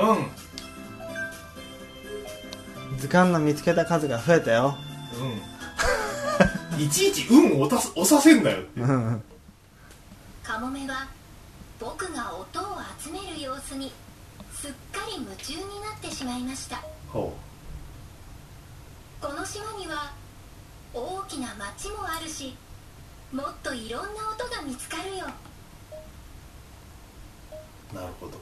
うん。
図鑑の見つけた数が増えたよ。
うん。いちいち運を押さ、押させんなよって。うん。
カモメは僕が音を集める様子にすっかり夢中になってしまいました。ほう。この島には大きな町もあるし、もっといろんな音が見つかるよ。
なるほ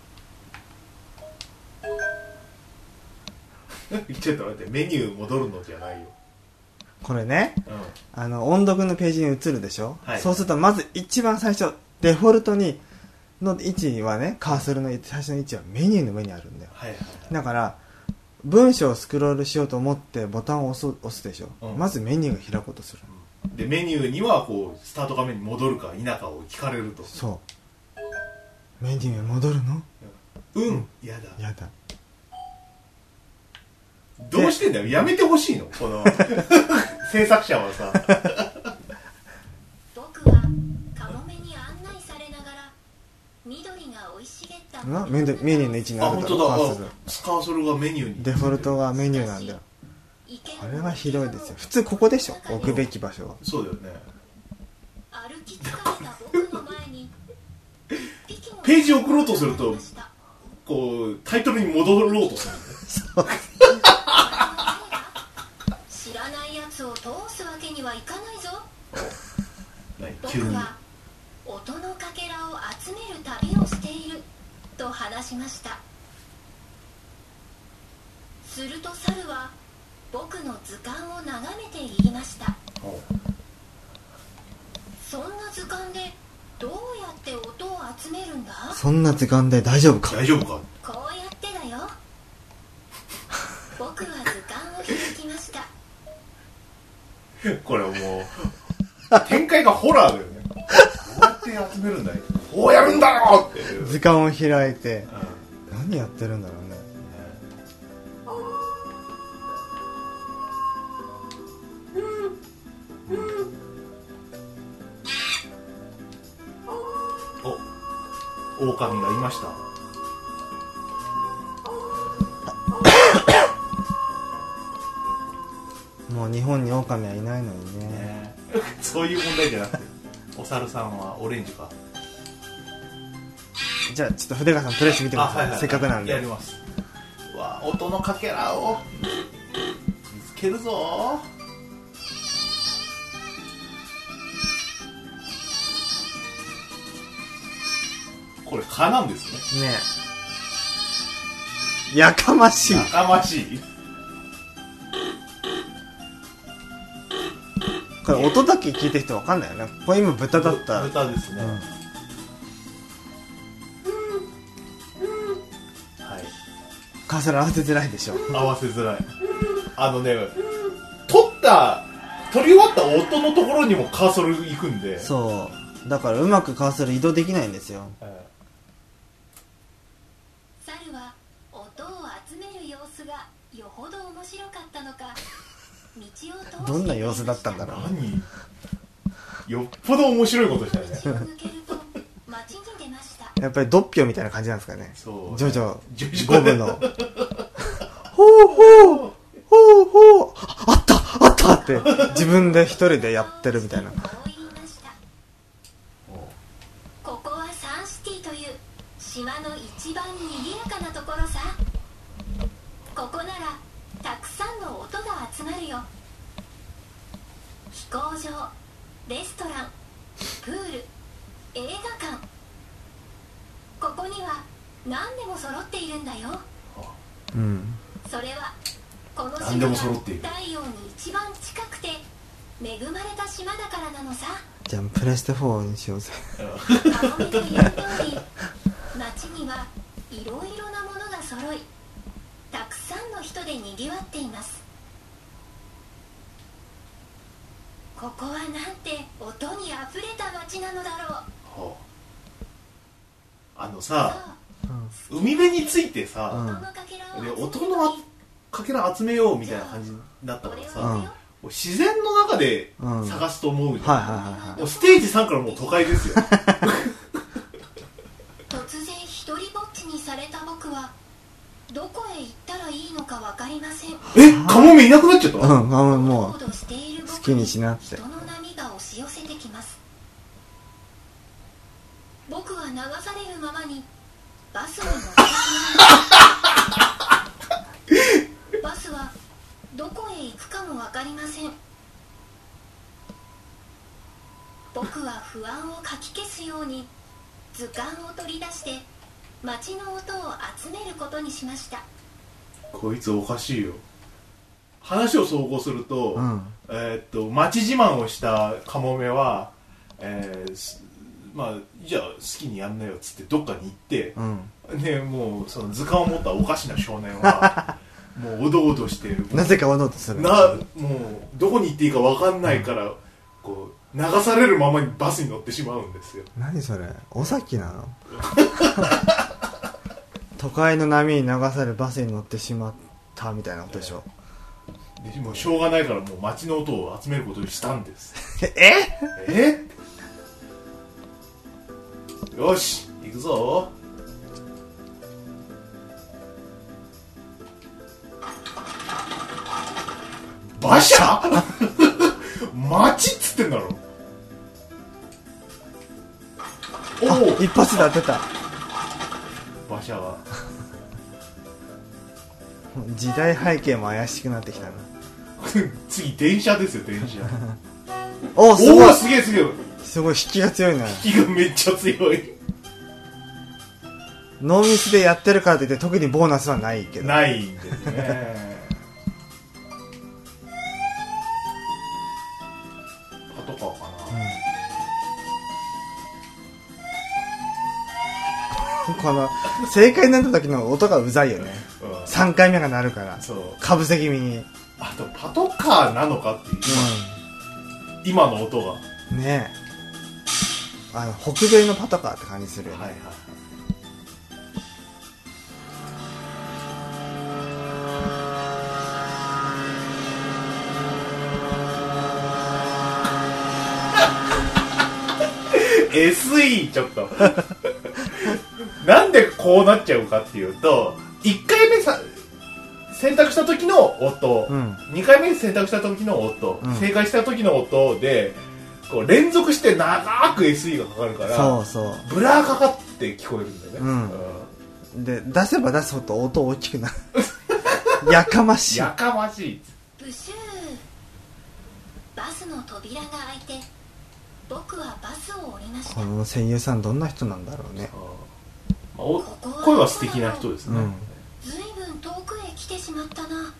ど。ちょっと待って、メニュー戻るのじゃないよ。
これね、
うん、
あの音読のページに移るでしょ、
はい、
そうするとまず一番最初デフォルトにの位置はね、カーソルの最初の位置はメニューの上にあるんだよ、
はいはいはい、
だから文章をスクロールしようと思ってボタンを押す、押すでしょ、うん、まずメニューが開こうとする、
うん、でメニューにはこうスタート画面に戻るか否かを聞かれると。
そうメニューへ戻るの？
うん、うん、やだ
やだ。
どうしてんだよ、やめてほしいのこの制作者はさ。
僕はカモメに案内されながら緑が生い茂った
なメニューの位置にあるだろ。
あ、本当だ。カーソルがメニューに。
デフォルトがメニューなんだよ。これはひどいですよ。普通ここでしょ、置くべき場所は。
そうだよね。
歩き疲れた僕の前に
ページ送ろうとするとこうタイトルに戻ろうとする。そう
知らないやつを通すわけにはいかないぞ。
僕
は音のかけらを集める旅をしていると話しました。すると猿は僕の図鑑を眺めて言いました。そんな図鑑でどうやって音を集めるんだ？
そんな図鑑で大丈夫か？
大丈夫か？
こうやってだよ。僕は図鑑を開きました。
これもう展開がホラーだよね。どうやって集めるんだい？こうやるんだよっていう
図鑑を開いて、うん、何やってるんだろうね。
お、狼がいました。
もう日本に狼はいないのにね。
ねそういう問題じゃなくて、お猿さんはオレンジか。
じゃあちょっと筆川さんプレイしてみてください。はいはいはい、せっかくなんで
やります。うわ、音のかけらを見つけるぞ。これ蚊なんですね。ね
え。やかましい。
やかましい。
これ音だけ聞いてる人わかんないよね。これ今豚だった。
豚ですね。うん、はい。
カーソル合わせづらいでしょ。
合わせづらい。あのね、取った取り終わった音のところにもカーソル行くんで。
そう。だからうまくカーソル移動できないんですよ。はい、
猿は音を集める様子がよほど面白かったのか、道を通して
どんな様子だったんだろう。
何？よっぽど面白いことしたよね。
道を抜けると街に出ました。
やっぱりドッピョみたいな感じなんですかね。
そう。
ジョジョ
五
部の。ほうほうほうほう、あったあったって自分で一人でやってるみたいな。
ここはサンシティという島の一番賑やかなところさ。ここならたくさんの音が集まるよ。飛行場、レストラン、プール、映画館、ここには何でも揃っているんだよ。
うん、
それはこの島が太陽に一番近くて恵まれた島だからなのさ。
じゃあプレステフォーにしようぜ。
カモメの言う通り、街にはいろいろなものが揃い、たくさんの人でにぎわっています。ここはなんて音にあふれた街なのだろう。は
あ、あのさ、うん、海辺についてさ、うん、で音のかけら集めようみたいな感じだったからさ、うん、自然の中で探すと思うじゃん、うん、はいはいはい、もうステージさんからもう都会ですよ。
突然一人ぼっちにされた僕はどこへ行ったらいいのか分かりません。
え、カモメいなくなっちゃった？
うん、カモメもう好きにしなって。
人の波が押し寄せてきます。僕は流されるままにバスに乗ってしまいます。バスはどこへ行くかも分かりません。僕は不安をかき消すように図鑑を取り出して街の音を集めることにしました。
こいつおかしいよ。話を総合すると、うん、えー、っと街自慢をしたカモメは、えー、まあじゃあ好きにやんなよっつってどっかに行って、うん、ね、もうその図鑑を持ったおかしな少年はもうおどおどして
なぜかおどおどする
な、もうどこに行っていいか分かんないから、うん、こう流されるままにバスに乗ってしまうんですよ。
何それ、お先なの？都会の波に流されるバスに乗ってしまったみたいなことでしょ。
でもうしょうがないからもう街の音を集めることにしたんです。
え
えよし行くぞ。馬車街っつってんだろ。
おお、一発で当てた。
馬車は
時代背景も怪しくなってきたな。
次電車ですよ、電車。
おお、すごい、
すげえすげえ。
すごい引きが強いね。
引きがめっちゃ強い。
ノーミスでやってるからといって特にボーナスはないけど。
ないんですね。パトカーか
な、うん、この正解になった時の音がうざいよね、うん、さんかいめが鳴るからかぶせ気味に。
あとパトカーなのかっていう、うん、今の音が
ねえ、あの北米のパトカーって感じするよね。はいはい。
エスイー ちょっとなんでこうなっちゃうかっていうと、いっかいめさ選択した時の音、うん、にかいめ選択した時の音、うん、正解した時の音でこう連続して長く エスイー がかかるから、
そうそう
ブラーかかって聞こえるんだよね、
うんうん、で出せば出すほど音大きくなるやかましい
やかましい。
ブシュー、バスの扉が開いて僕はバスを降りました。
この声優さんどんな人なんだろうね。
まあ、お声は素敵な人ですね、うん、
ずいぶん遠くへ来てしまったな。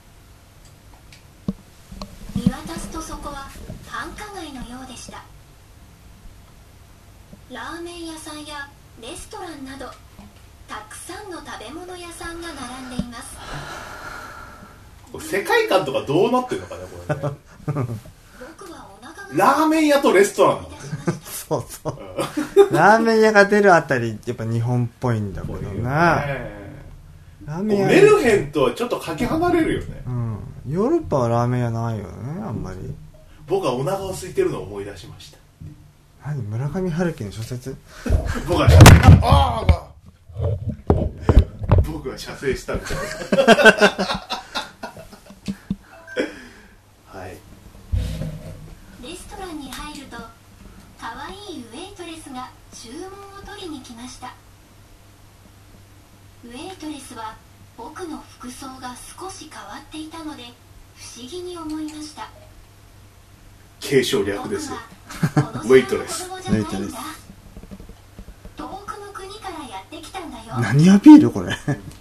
見渡すとそこは繁華街のようでした。ラーメン屋さんやレストランなどたくさんの食べ物屋さんが並んでいます。
世界観とかどうなってるのかねこれね僕はお腹がラーメン屋とレストラン
そうそうラーメン屋が出るあたりやっぱ日本っぽいんだけどな、ね、
ラーメン屋メルヘンとはちょっとかけ離れるよね、
うん、ヨーロッパはラーメン屋ないよねあんまり。
僕はお腹が空いてるのを思い出しました。
何村上春樹の小説
僕はああ僕は射精したみたいなはい
レストランに入ると可愛いウェイトレスが注文を取りに来ました。ウェイトレスは僕の服装が少し変わっていたので不思議に思いました。
継承略ですよウェイトレス。ウェイトレス。
遠くの国からやってきたんだよ。
何アピールこれ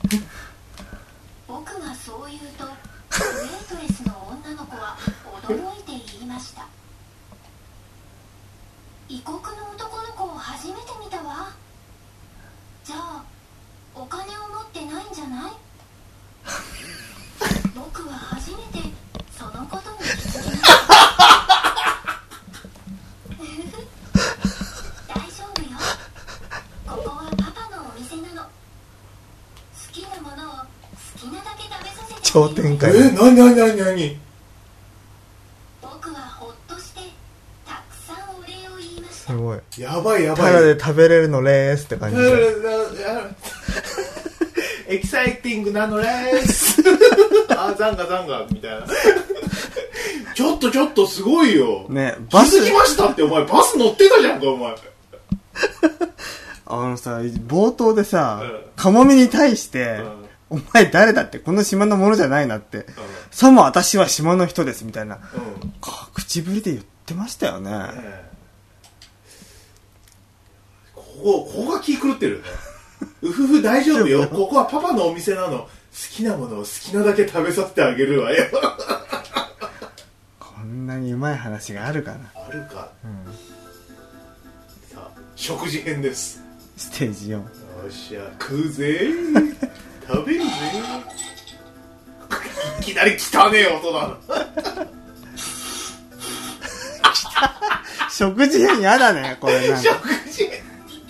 僕がそう言うとウェイトレスの女の子は驚いて言いました。異国の男の子を初めて見たわ。じゃあお金を持ってないんじゃない僕は初めてそのことに気づきました大丈夫よ、ここはパパのお店なの。好きなものを好きなだけ食べさせて
超展開。
え、なになになになに。
僕はほっとしてたくさんお礼を言いました。
すごい
やばいやばい。
ただで食べれるのレースって感じで
エキサイティングなのレースあ、ザンガザンガみたいなちょっとちょっとすごいよ、
ね、
バス気づきましたって。お前バス乗ってたじゃんかお前
あのさ、冒頭でさ、うん、カモメに対して、うん、お前誰だってこの島のものじゃないなって、うん、さも私は島の人ですみたいな、うん、口ぶりで言ってましたよね、え
ー、ここここが気狂ってるよねうふふ大丈夫よここはパパのお店なの。好きなものを好きなだけ食べさせてあげるわよ
こんなにうまい話があるかな。
あるか、うん、さあ食事編です。
ステージよん。よ
っしゃ食うぜ食べるぜいきなり汚ねえ音だな
食事編やだねこれ。なんか
食事編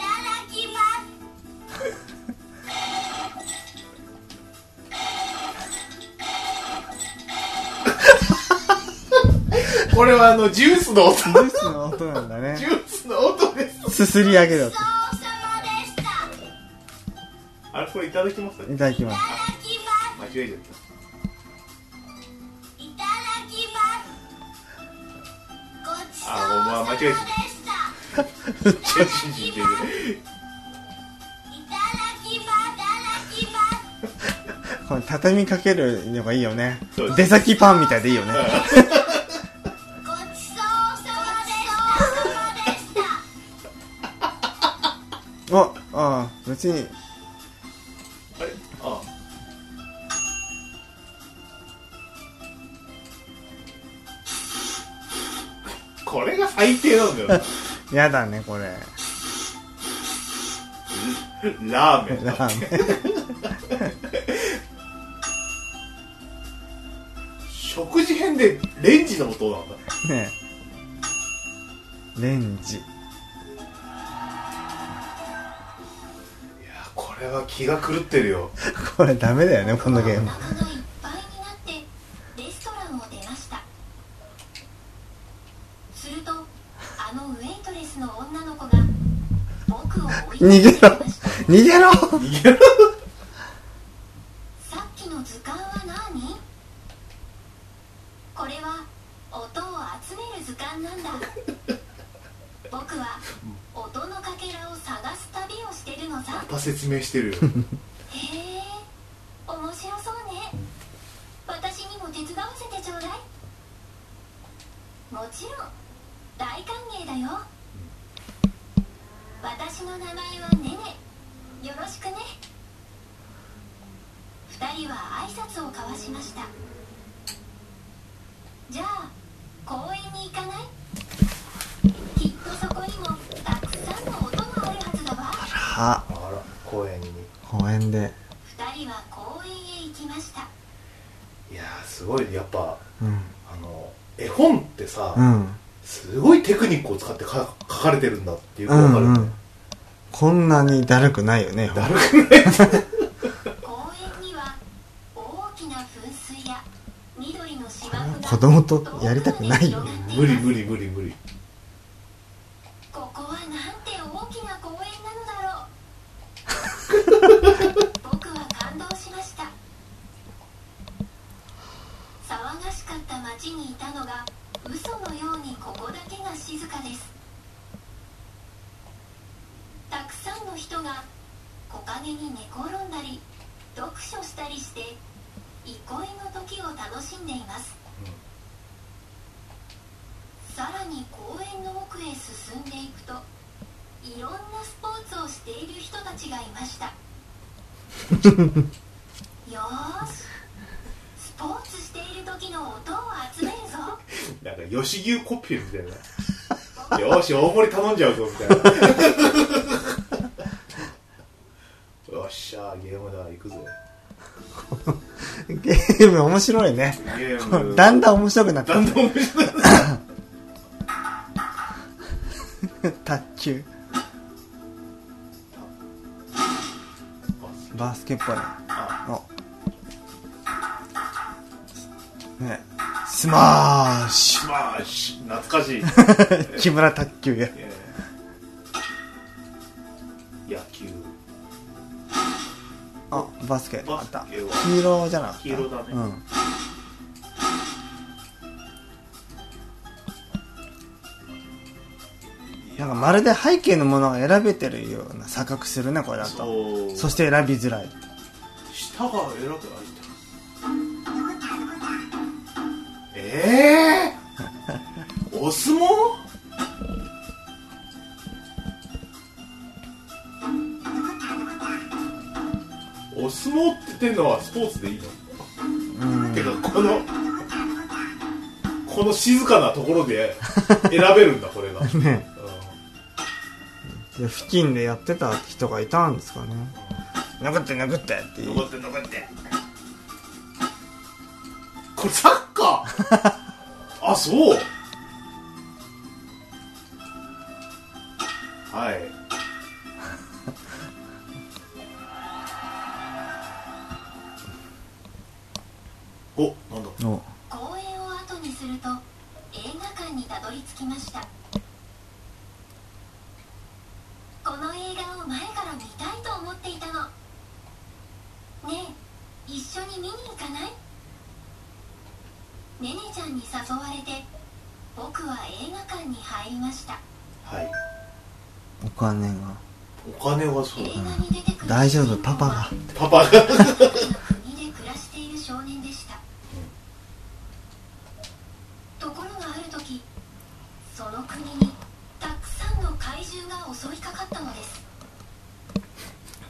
これはあのジュースの音。ジ
ュースの音なんだね。
ジュースの音です。
すすり上げる音。
あれこれいただきます。
いただきます。
間違えちゃった。
いただきます。ごちそうさまでした。
めっちゃ信じてる。いただ
きます。いただきます。
これ畳みかけるのがいいよね。出先パンみたいでいいよね。 別に
あれあこれが最低なんだよな
やだねこれ
ラーメン
ラーメン
食事編でレンジの音なんだ
ねえレンジ。いや
これは気が狂ってるよ
これダメだよねこのゲーム。
お腹がいっぱいになってレストランを出ました。するとあのウェイトレスの女の子が僕を追い
逃げろ逃げろ
逃げろ
さっきの図鑑は何？これは音を集める図鑑なんだ。僕は音のかけらを探す旅をしてるのさ。
また説明してるよ
へえ面白そうね。私にも手伝わせてちょうだい。もちろん大歓迎だよ。私の名前はネネ。よろしくね。二人は挨拶を交わしました。じゃあ公園に行かない？きっとそこにもたくさんの音があるはずだわ。
は
あら公園に
公園で
二人は公園へ行きました。
いやーすごいやっぱ、
うん、
あの絵本ってさ、
うん、
すごいテクニックを使ってか書かれてるんだっていうか分かる、うんうん、
こんなにだるくないよね。
だるくない
公園には大きな噴水や緑の芝生が
子供とやりたくないよ。
無理無理無理無理。
ここはなんて大きな公園なのだろう僕は感動しました。騒がしかった街にいたのが嘘のようにここだけが静かです。たくさんの人が木陰に寝転んだり読書したりして憩いの時を楽しんでいます、うん、さらに公園の奥へ進んでいくといろんなスポーツをしている人たちがいましたよーしスポーツしている時の音を集めるぞ
なんか吉牛コピーみたいなよーし大盛り頼んじゃうぞみたいなよっしゃゲームだ行くぜ
ゲーム面白いね。
ゲーム
だんだん面白くなって
だんだん面白くなって
卓球バスケっぽいあねスマッシュ
スマッシュ懐かしい
木村卓球や
野球
あバスケ
バスケ
あった黄色じゃなかった
黄色だね、
うん、なんかまるで背景のものが選べてるような錯覚するねこれだと。 そ, そして選びづらい。
下が選べないんだえーお相撲お相撲って言ってんのはスポーツでいいの？うんてかこのこの静かなところで選べるんだこれがね、
うん、で付近でやってた人がいたんですかね。殴って殴ってって
殴って殴ってこれサッカーあそうはいお、なんだ
お
公園を後にすると映画館にたどり着きました。この映画を前から見たいと思っていたの。ねえ、一緒に見に行かない？ねねちゃんに誘われて僕は映画館に入りました。
はい
お金が
お金はそうだ、
映画に出てくる
大丈夫パパが
パパが
国で暮らしている少年でした、うん、ところがある時その国にたくさんの怪獣が襲いかかったのです。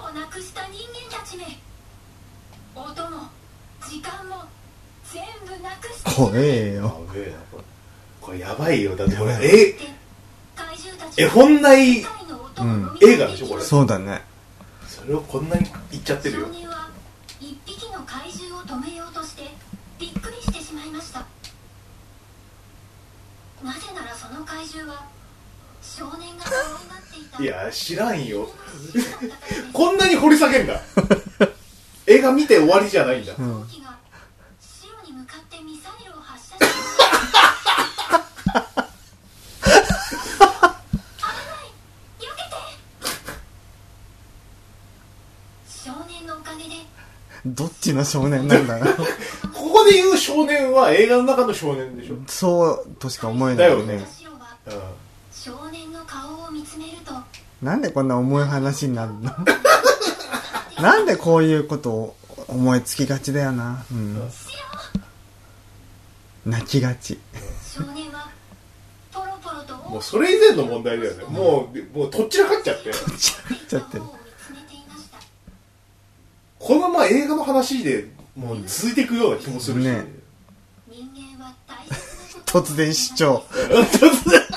をなくした人間たちめ、音も時間も全部なくして
怖えよ。
やべえなこれ。これやばいよ。だってこれえ絵本内、うん、映画でしょこれ。
そうだね。
それをこんなに言っちゃってるよ。
少年は一匹の怪獣を止めようとしてびっくりしてしまいました。なぜならその怪獣は少年が怖がっていた。
いや知らんよこんなに掘り下げんだ映画見て終わりじゃないんだ、うん、白に向かってミサイルを発射して
どっちの少年なんだろう
ここで言う少年は映画の中の少年でしょ。
そうとしか思えないよね。
だよね、
うん、少年の顔を見つめると
なんでこんな重い話になるのなんでこういうことを思いつきがちだよな、うん、泣きがち
少年はポロポロと
もうそれ以前の問題だよね、うん、もうもうとっちらかっちゃって
とっちらかっちゃってる。
このまま映画の話でもう続いていくような気もするし、ね、
突然主張
突然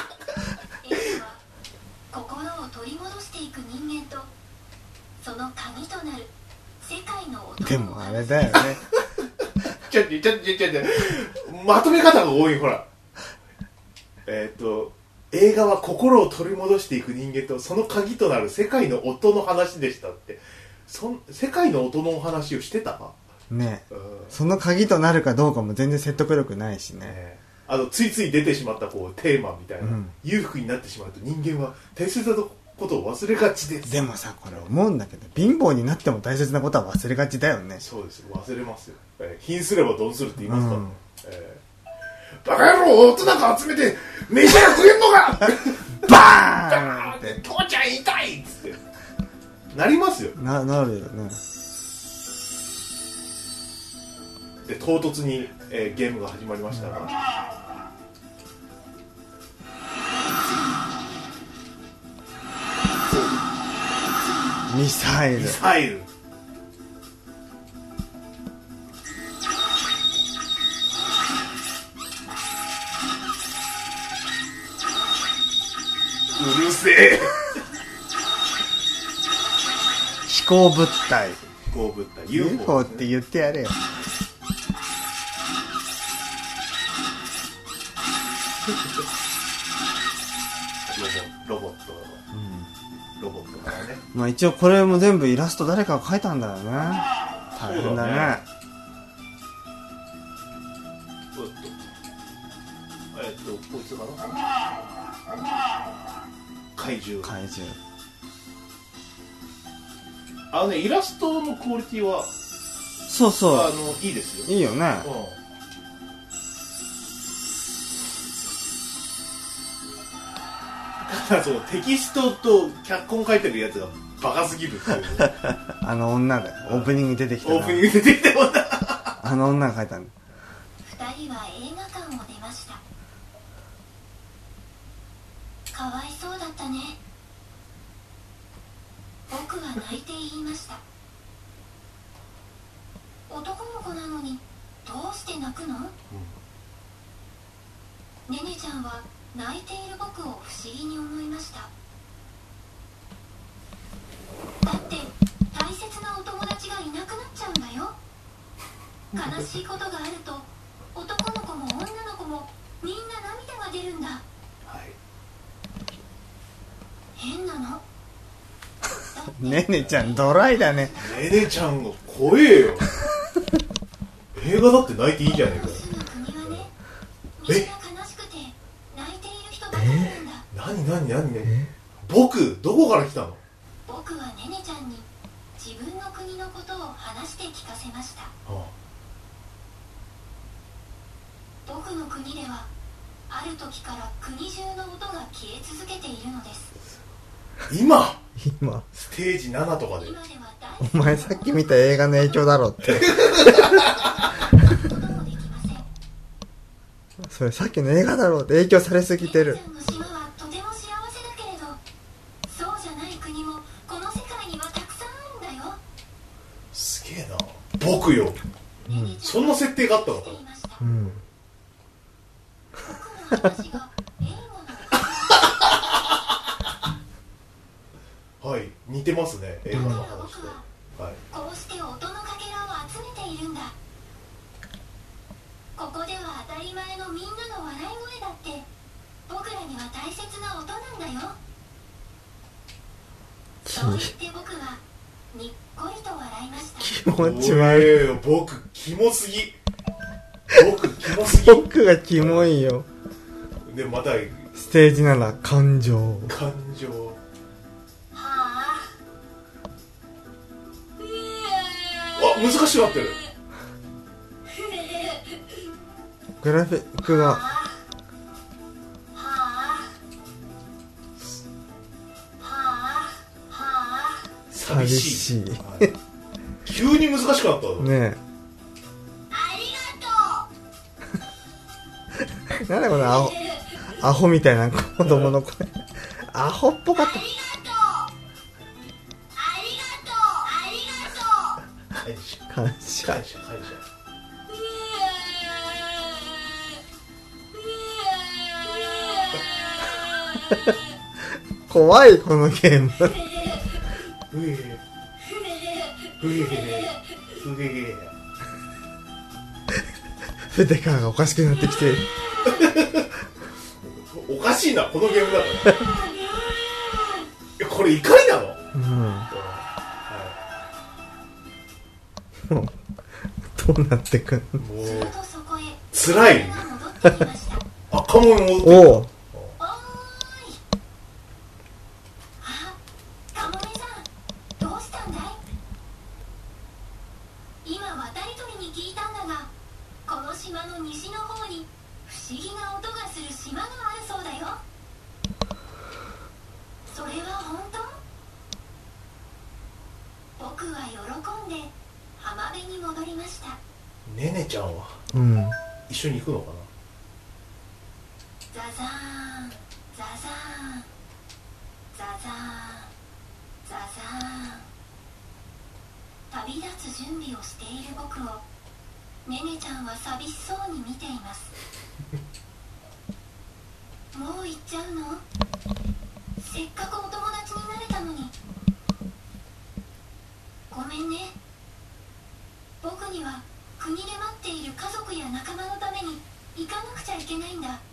心を取り戻していく人間とその鍵となる世界の音。
でもあれだよね
ちょっとちょっとちょっとちょっとまとめ方が多い。ほらえっと映画は心を取り戻していく人間とその鍵となる世界の音の話でしたって。そ世界の音のお話をしてた
ね、うん、その鍵となるかどうかも全然説得力ないしね、ね
あのついつい出てしまったこうテーマみたいな、うん、裕福になってしまうと人間は大切なことを忘れがちです。
でもさこれ思うんだけど貧乏になっても大切なことは忘れがちだよね。
そうです忘れますよ、えー、貧すれば鈍するって言いますから、うんえー、バカ野郎音なんか集めて飯が食えんのかバーンって父ちゃん痛いっつってなりますよ。
な、なるよね。
で唐突に、えー、ゲームが始まりましたが、
ミサイル。
ミサイル。うるせえ。
飛行物体
飛行物体
ユーフォー って言ってやれよ
ロボ、ロボット、うん、ロボットからね。
まあ一応これも全部イラスト誰かが描いたんだよね。大変だね。
そうだね。えっとこいつかな。怪獣。
怪獣。
あのね、イラストのクオリティは
そうそう
あのいいですよ。
いいよね、
うん、そのテキストと脚本書いてるやつがバカすぎるっていう
あの女がオープニングに出てきた
オープニングに出てきた女
あの女が書いたんだ。
ふたりは映画館を出ました。かわいそうだったね。僕は泣いて言いました。男の子なのにどうして泣くの、うん、ねねちゃんは泣いている僕を不思議に思いました。だって大切なお友達がいなくなっちゃうんだよ。悲しいことがあると男の子も女の子もみんな涙が出るんだ、はい、変なの。
ねねちゃんドライだね。
ねねちゃんが怖えよ映画だって泣いていいじゃねえか。ええ何何何何僕どこから来たの。
僕はねねちゃんに自分の国のことを話して聞かせました、はあ、僕の国ではある時から国中の音が消え続けているのです。
今
今
ステージななとかで。
お前さっき見た映画の影響だろってそれさっきの映画だろうって影響されすぎてる。
島はとても幸せだけれどそうじゃない国もこの世界にはたくさん
僕よ、うん、そんな設定があったのかな。うんはい、似てますね、映画の話と、はい、
こうして音のかけらを集めているんだ。ここでは当たり前のみんなの笑い声だって僕らには大切な音なんだよ。そう言って僕はにっこりと笑いました。
気持ち悪い。
僕キモすぎ。僕キモすぎ。
僕がキモいよ。
でまた
ステージなら感情
感情はあ、あ、難しくなってる。
グラフィックが寂しい、はい、
急に難しくなったの
ねえ。
ありがと
うなんだこのアホアホみたいな子供の声アホっぽかった。ありがとう
ありがとうありがとう
感謝感謝感謝怖いこのゲーム。ふえふえふえ筆川がおかしくなってきて
おかしいなこのゲームだからいやこれ怒りなの、うん
はい、もうどうなってくんの。もう
つらいあカモン戻ってきた。おうねねちゃんは、うん、一緒に行くのかな。
ザザーンザザーンザザーンザザーン旅立つ準備をしている僕をねねちゃんは寂しそうに見ていますもう行っちゃうの。せっかくお友達になれたのに。ごめんね。僕には国で待っている家族や仲間のために行かなくちゃいけないんだ。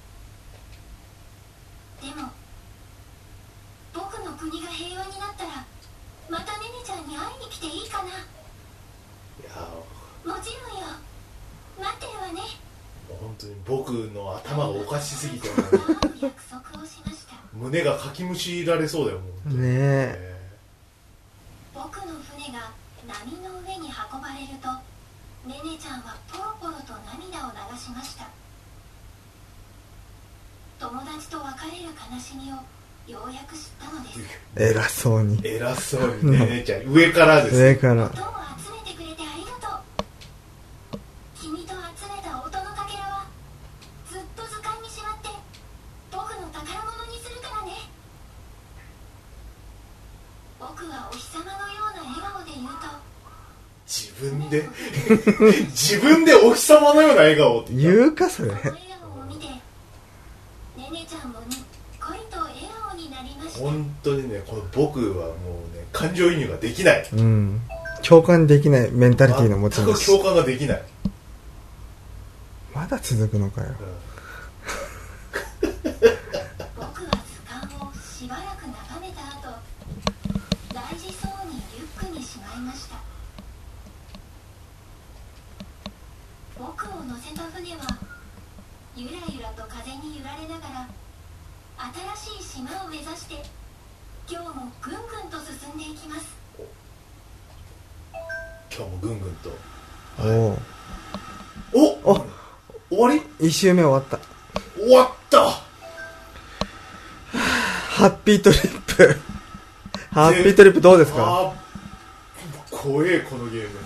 でも僕の国が平和になったらまたねねちゃんに会いに来ていいかな。いやもちろんよ。待ってるわね。
本当に僕の頭がおかしすぎて約束をしました。胸がかきむしられそうだよもうねえ。
僕の船が波の上に運ばれるとねねちゃんはポロポロと涙を流しました。友達と別れる悲しみをようやく知ったのです。
偉そうに
偉そうにねねちゃん上からです。
上から
音を集めてくれてありがとう。君と集めた音のかけらはずっと図鑑にしまって僕の宝物にするからね。僕はお日様のような笑顔で言うと
自分で自分でお日様のような笑顔って
言うかそれ。
本当にねこの僕はもうね感情移入ができない、
うん、共感できないメンタリティの持ち主。
全く共感ができない。
まだ続くのかよ、
うん、僕は図鑑をしばらく眺めた後大事そうにリュックにしまいました。僕を乗せた船はゆらゆらと風に揺られながら新しい島を目指して今日もぐんぐんと進んでいきます。
今日もぐんぐんと。
おお
お終わり？
一周目終わった。
終わった。
ハッピートリップハッピートリップどうですか？
怖えこのゲーム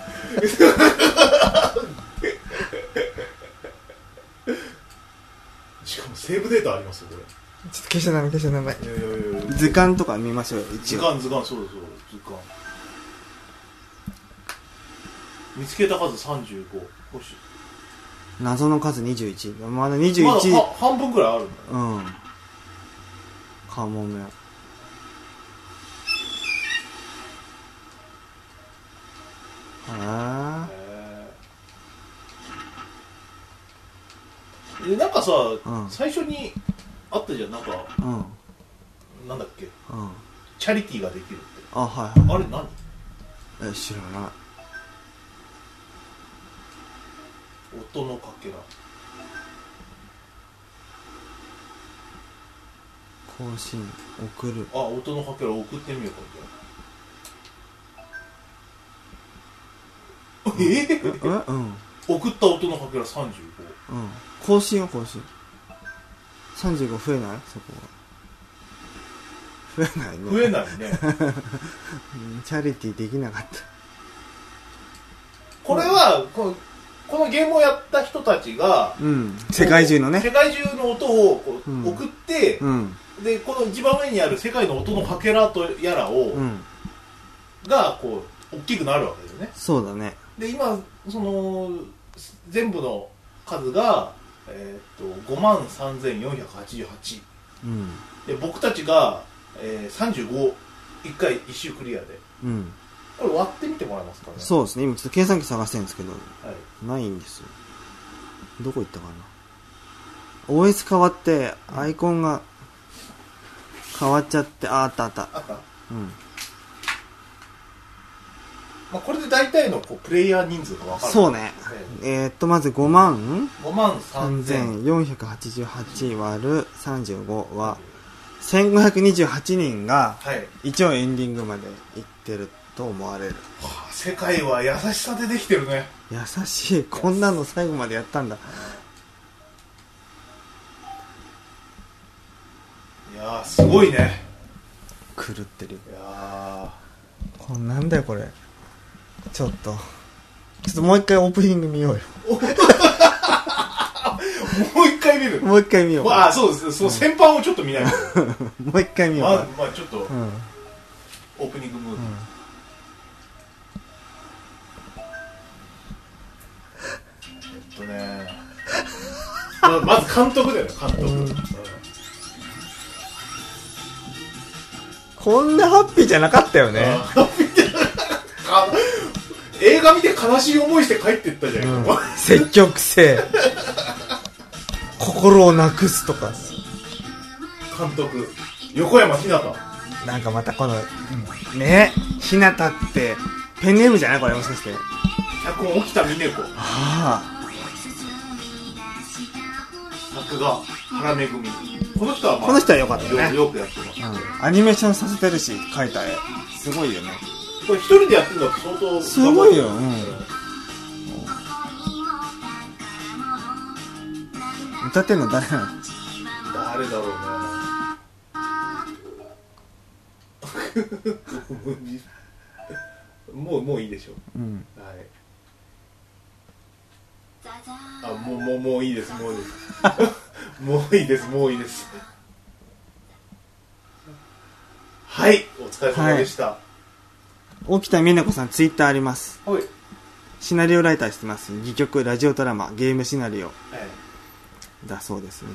しかもセーブデータありますよこれ。
ちょっと消しちゃダメ消しちゃダメ。図鑑とか見ましょうよ。
図鑑図鑑そうですそう図鑑。 見つけた数さんじゅうご、星
謎の数にじゅういち、まだにじゅういち、
まだ半分くらいあるんだよ。
うんカモメ。あ
あでなんかさ、
うん、
最初にあったじゃん、なんか、
うん、
なんだっけ、
うん、
チャリティーができるって。
あ、はいはい。
あれ何？
え、知らない。
音のかけら。
更新、送る。
あ、音のかけら送ってみようかじゃあ。えー、
えうん。
送った音のかけらさんじゅう
ご。うん。更新は更新。さんじゅうご増えない？そこは。増えないね。
増えないね。
チャリティーできなかった。
これは、この、このゲームをやった人たちが、
うん、世界中のね。
世界中の音をこう、うん、送って、
うん、
で、この一番上にある世界の音のかけらとやらを、うん、が、こう、大きくなるわけですよね。
そうだね。
で、今、その、全部の数が、えー、っと、ごまんさんぜんよんひゃくはちじゅうはち。うん、で、僕たちが、えー、さんじゅうご、いっかい一周クリアで。うん、これ割ってみてもらえますかね。
そうですね。今ちょっと計算機探してるんですけど、はい、ないんですよ。どこ行ったかな。オーエス 変わってアイコンが変わっちゃって、あ、あったあった。
あった。
うん。
まあ、これで大体のこうプレイヤー人数が分かる。
そうね。えー、っとまずごまん
さんぜん
よんひゃくはちじゅうはち割るさんじゅうごはせんごひゃくにじゅうはちにんが一応エンディングまで行ってると思われる。
はあ、世界は優しさでできてるね。
優しい。こんなの最後までやったんだ。
いやーすごいね。
狂ってる。い
や
ーこんなんだよこれ。ちょっとちょっともう一回オープニング見ようよ。
もう一回見る。
もう一回見よう。
ああそうです。その先般をちょっと見ないと。
もう一回見よう。
まあ、まあ、ちょっと、うん、オープニングムービー。うんえっとねま, まず監督だよね監督、うん、
こんなハッピーじゃなかったよね。
ハッピーじゃなかった映画見て悲しい思いして帰ってったじゃん、うん、
積極性心をなくすとか。
監督横山ひなた。
なんかまたこの、うん、ねひなたってペンネームじゃないこれもしかして。
脚本沖田峰子。
はあ
作画原めぐみ。この人は、まあ、
この人は良かったね。
よくやってます、
うん、アニメーションさせてるし描いた絵すごいよね。
これ一人でやってるのって相当
すごいよ、うん、歌ってんの誰なの？
誰だろうねもうもういいでしょう、うん、はい。あ、もうもうもういいですもういいですもういいですもういいですはい、お疲れ様でした、はい、
沖田美奈子さんツイッターあります。
はい。
シナリオライターしてます。戯曲、ラジオドラマ、ゲームシナリオ、はい、だそうですね。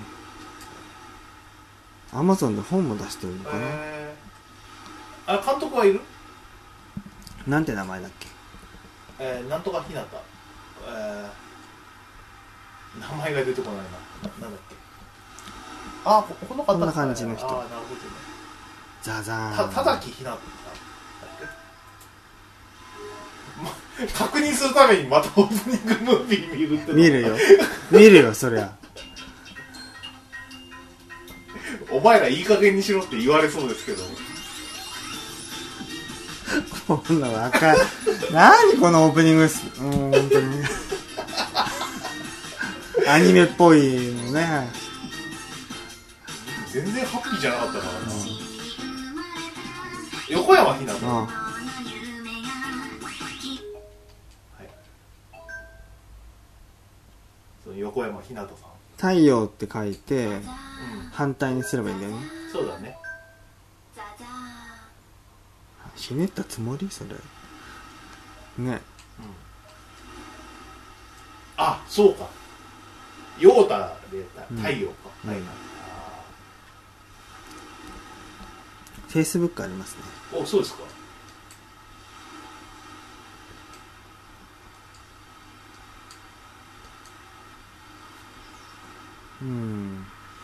アマゾンで本も出してるのかな、
えー、あ、監督はいる？
なんて名前だっけ？
えー、なんとかひなた、えー、名前が出てこないな。な、なんだっけ。あ、この方
こんな感じの人。
あ、なるほどね。
ザザーン。
た、ただきひなただっけ、ま、確認するためにまたオープニングムービー見るっての。
見るよ。見るよ、そりゃ。
お前らいい加減にしろって言われそうですけど。
こんなわかる。何このオープニングです。うん、本当に。アニメっぽいのね。
全然ハッピーじゃなかったからな、うん、横山ひなた、うん、はい、その横山ひなたさん。
太陽って書いて、うん、反対にすればいいんだよね。
そうだね。
ひねったつもりそれね、
あ、そうか。ヨータで太陽か。うん、はいはい。
フェイスブックありますね。
お、そうですか。
うん。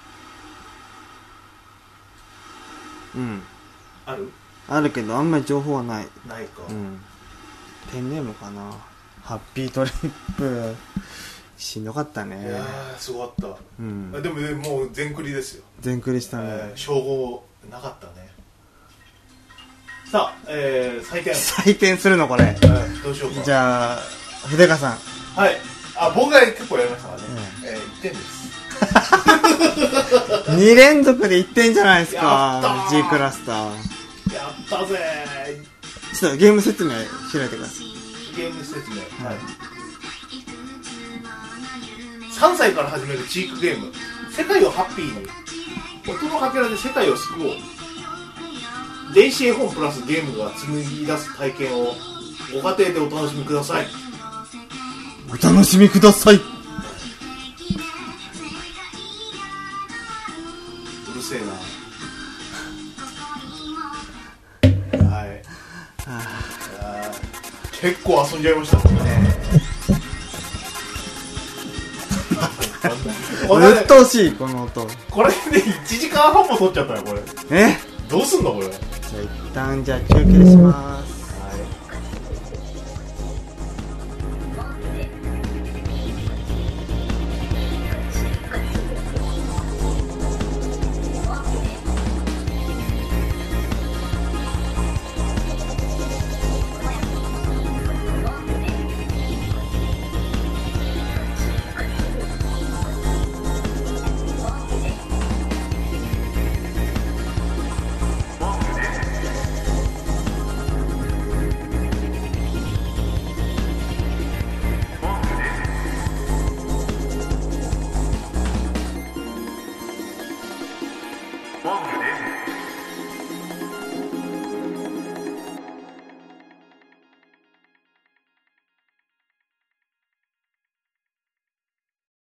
うん。
ある？
あるけどあんまり情報はない。
ないか。
うん。ペンネームかな。ハッピートリップ。しんどかったね。
いやー、すごかった。
うん。
でも、ね、もう全クリですよ。
全クリしたね。
えー、称号なかったね。さあ、えー、採点。
採点するのこれ。
えー、どうしようか。
じゃあ、筆川さん。
はい。あ、僕が結構やりましたからね。うん、えー、いってんです。
に連続でいってんじゃないですか。
G
クラスター。
やったぜー。
ちょっとゲーム説明開いてください。
ゲーム説明。はい。さんさいから始めるチークゲーム。世界をハッピーに。音のかけらで世界を救おう。電子絵本プラスゲームが紡ぎ出す体験をご家庭でお楽しみください。
お楽しみください。う
るせえな。はい。あ結構遊んじゃいましたもんね。
うっとうしいこの音。
これでいちじかんはんも撮っちゃったよこれ。
え？
どうすんのこれ。
じゃあ一旦じゃあ休憩します。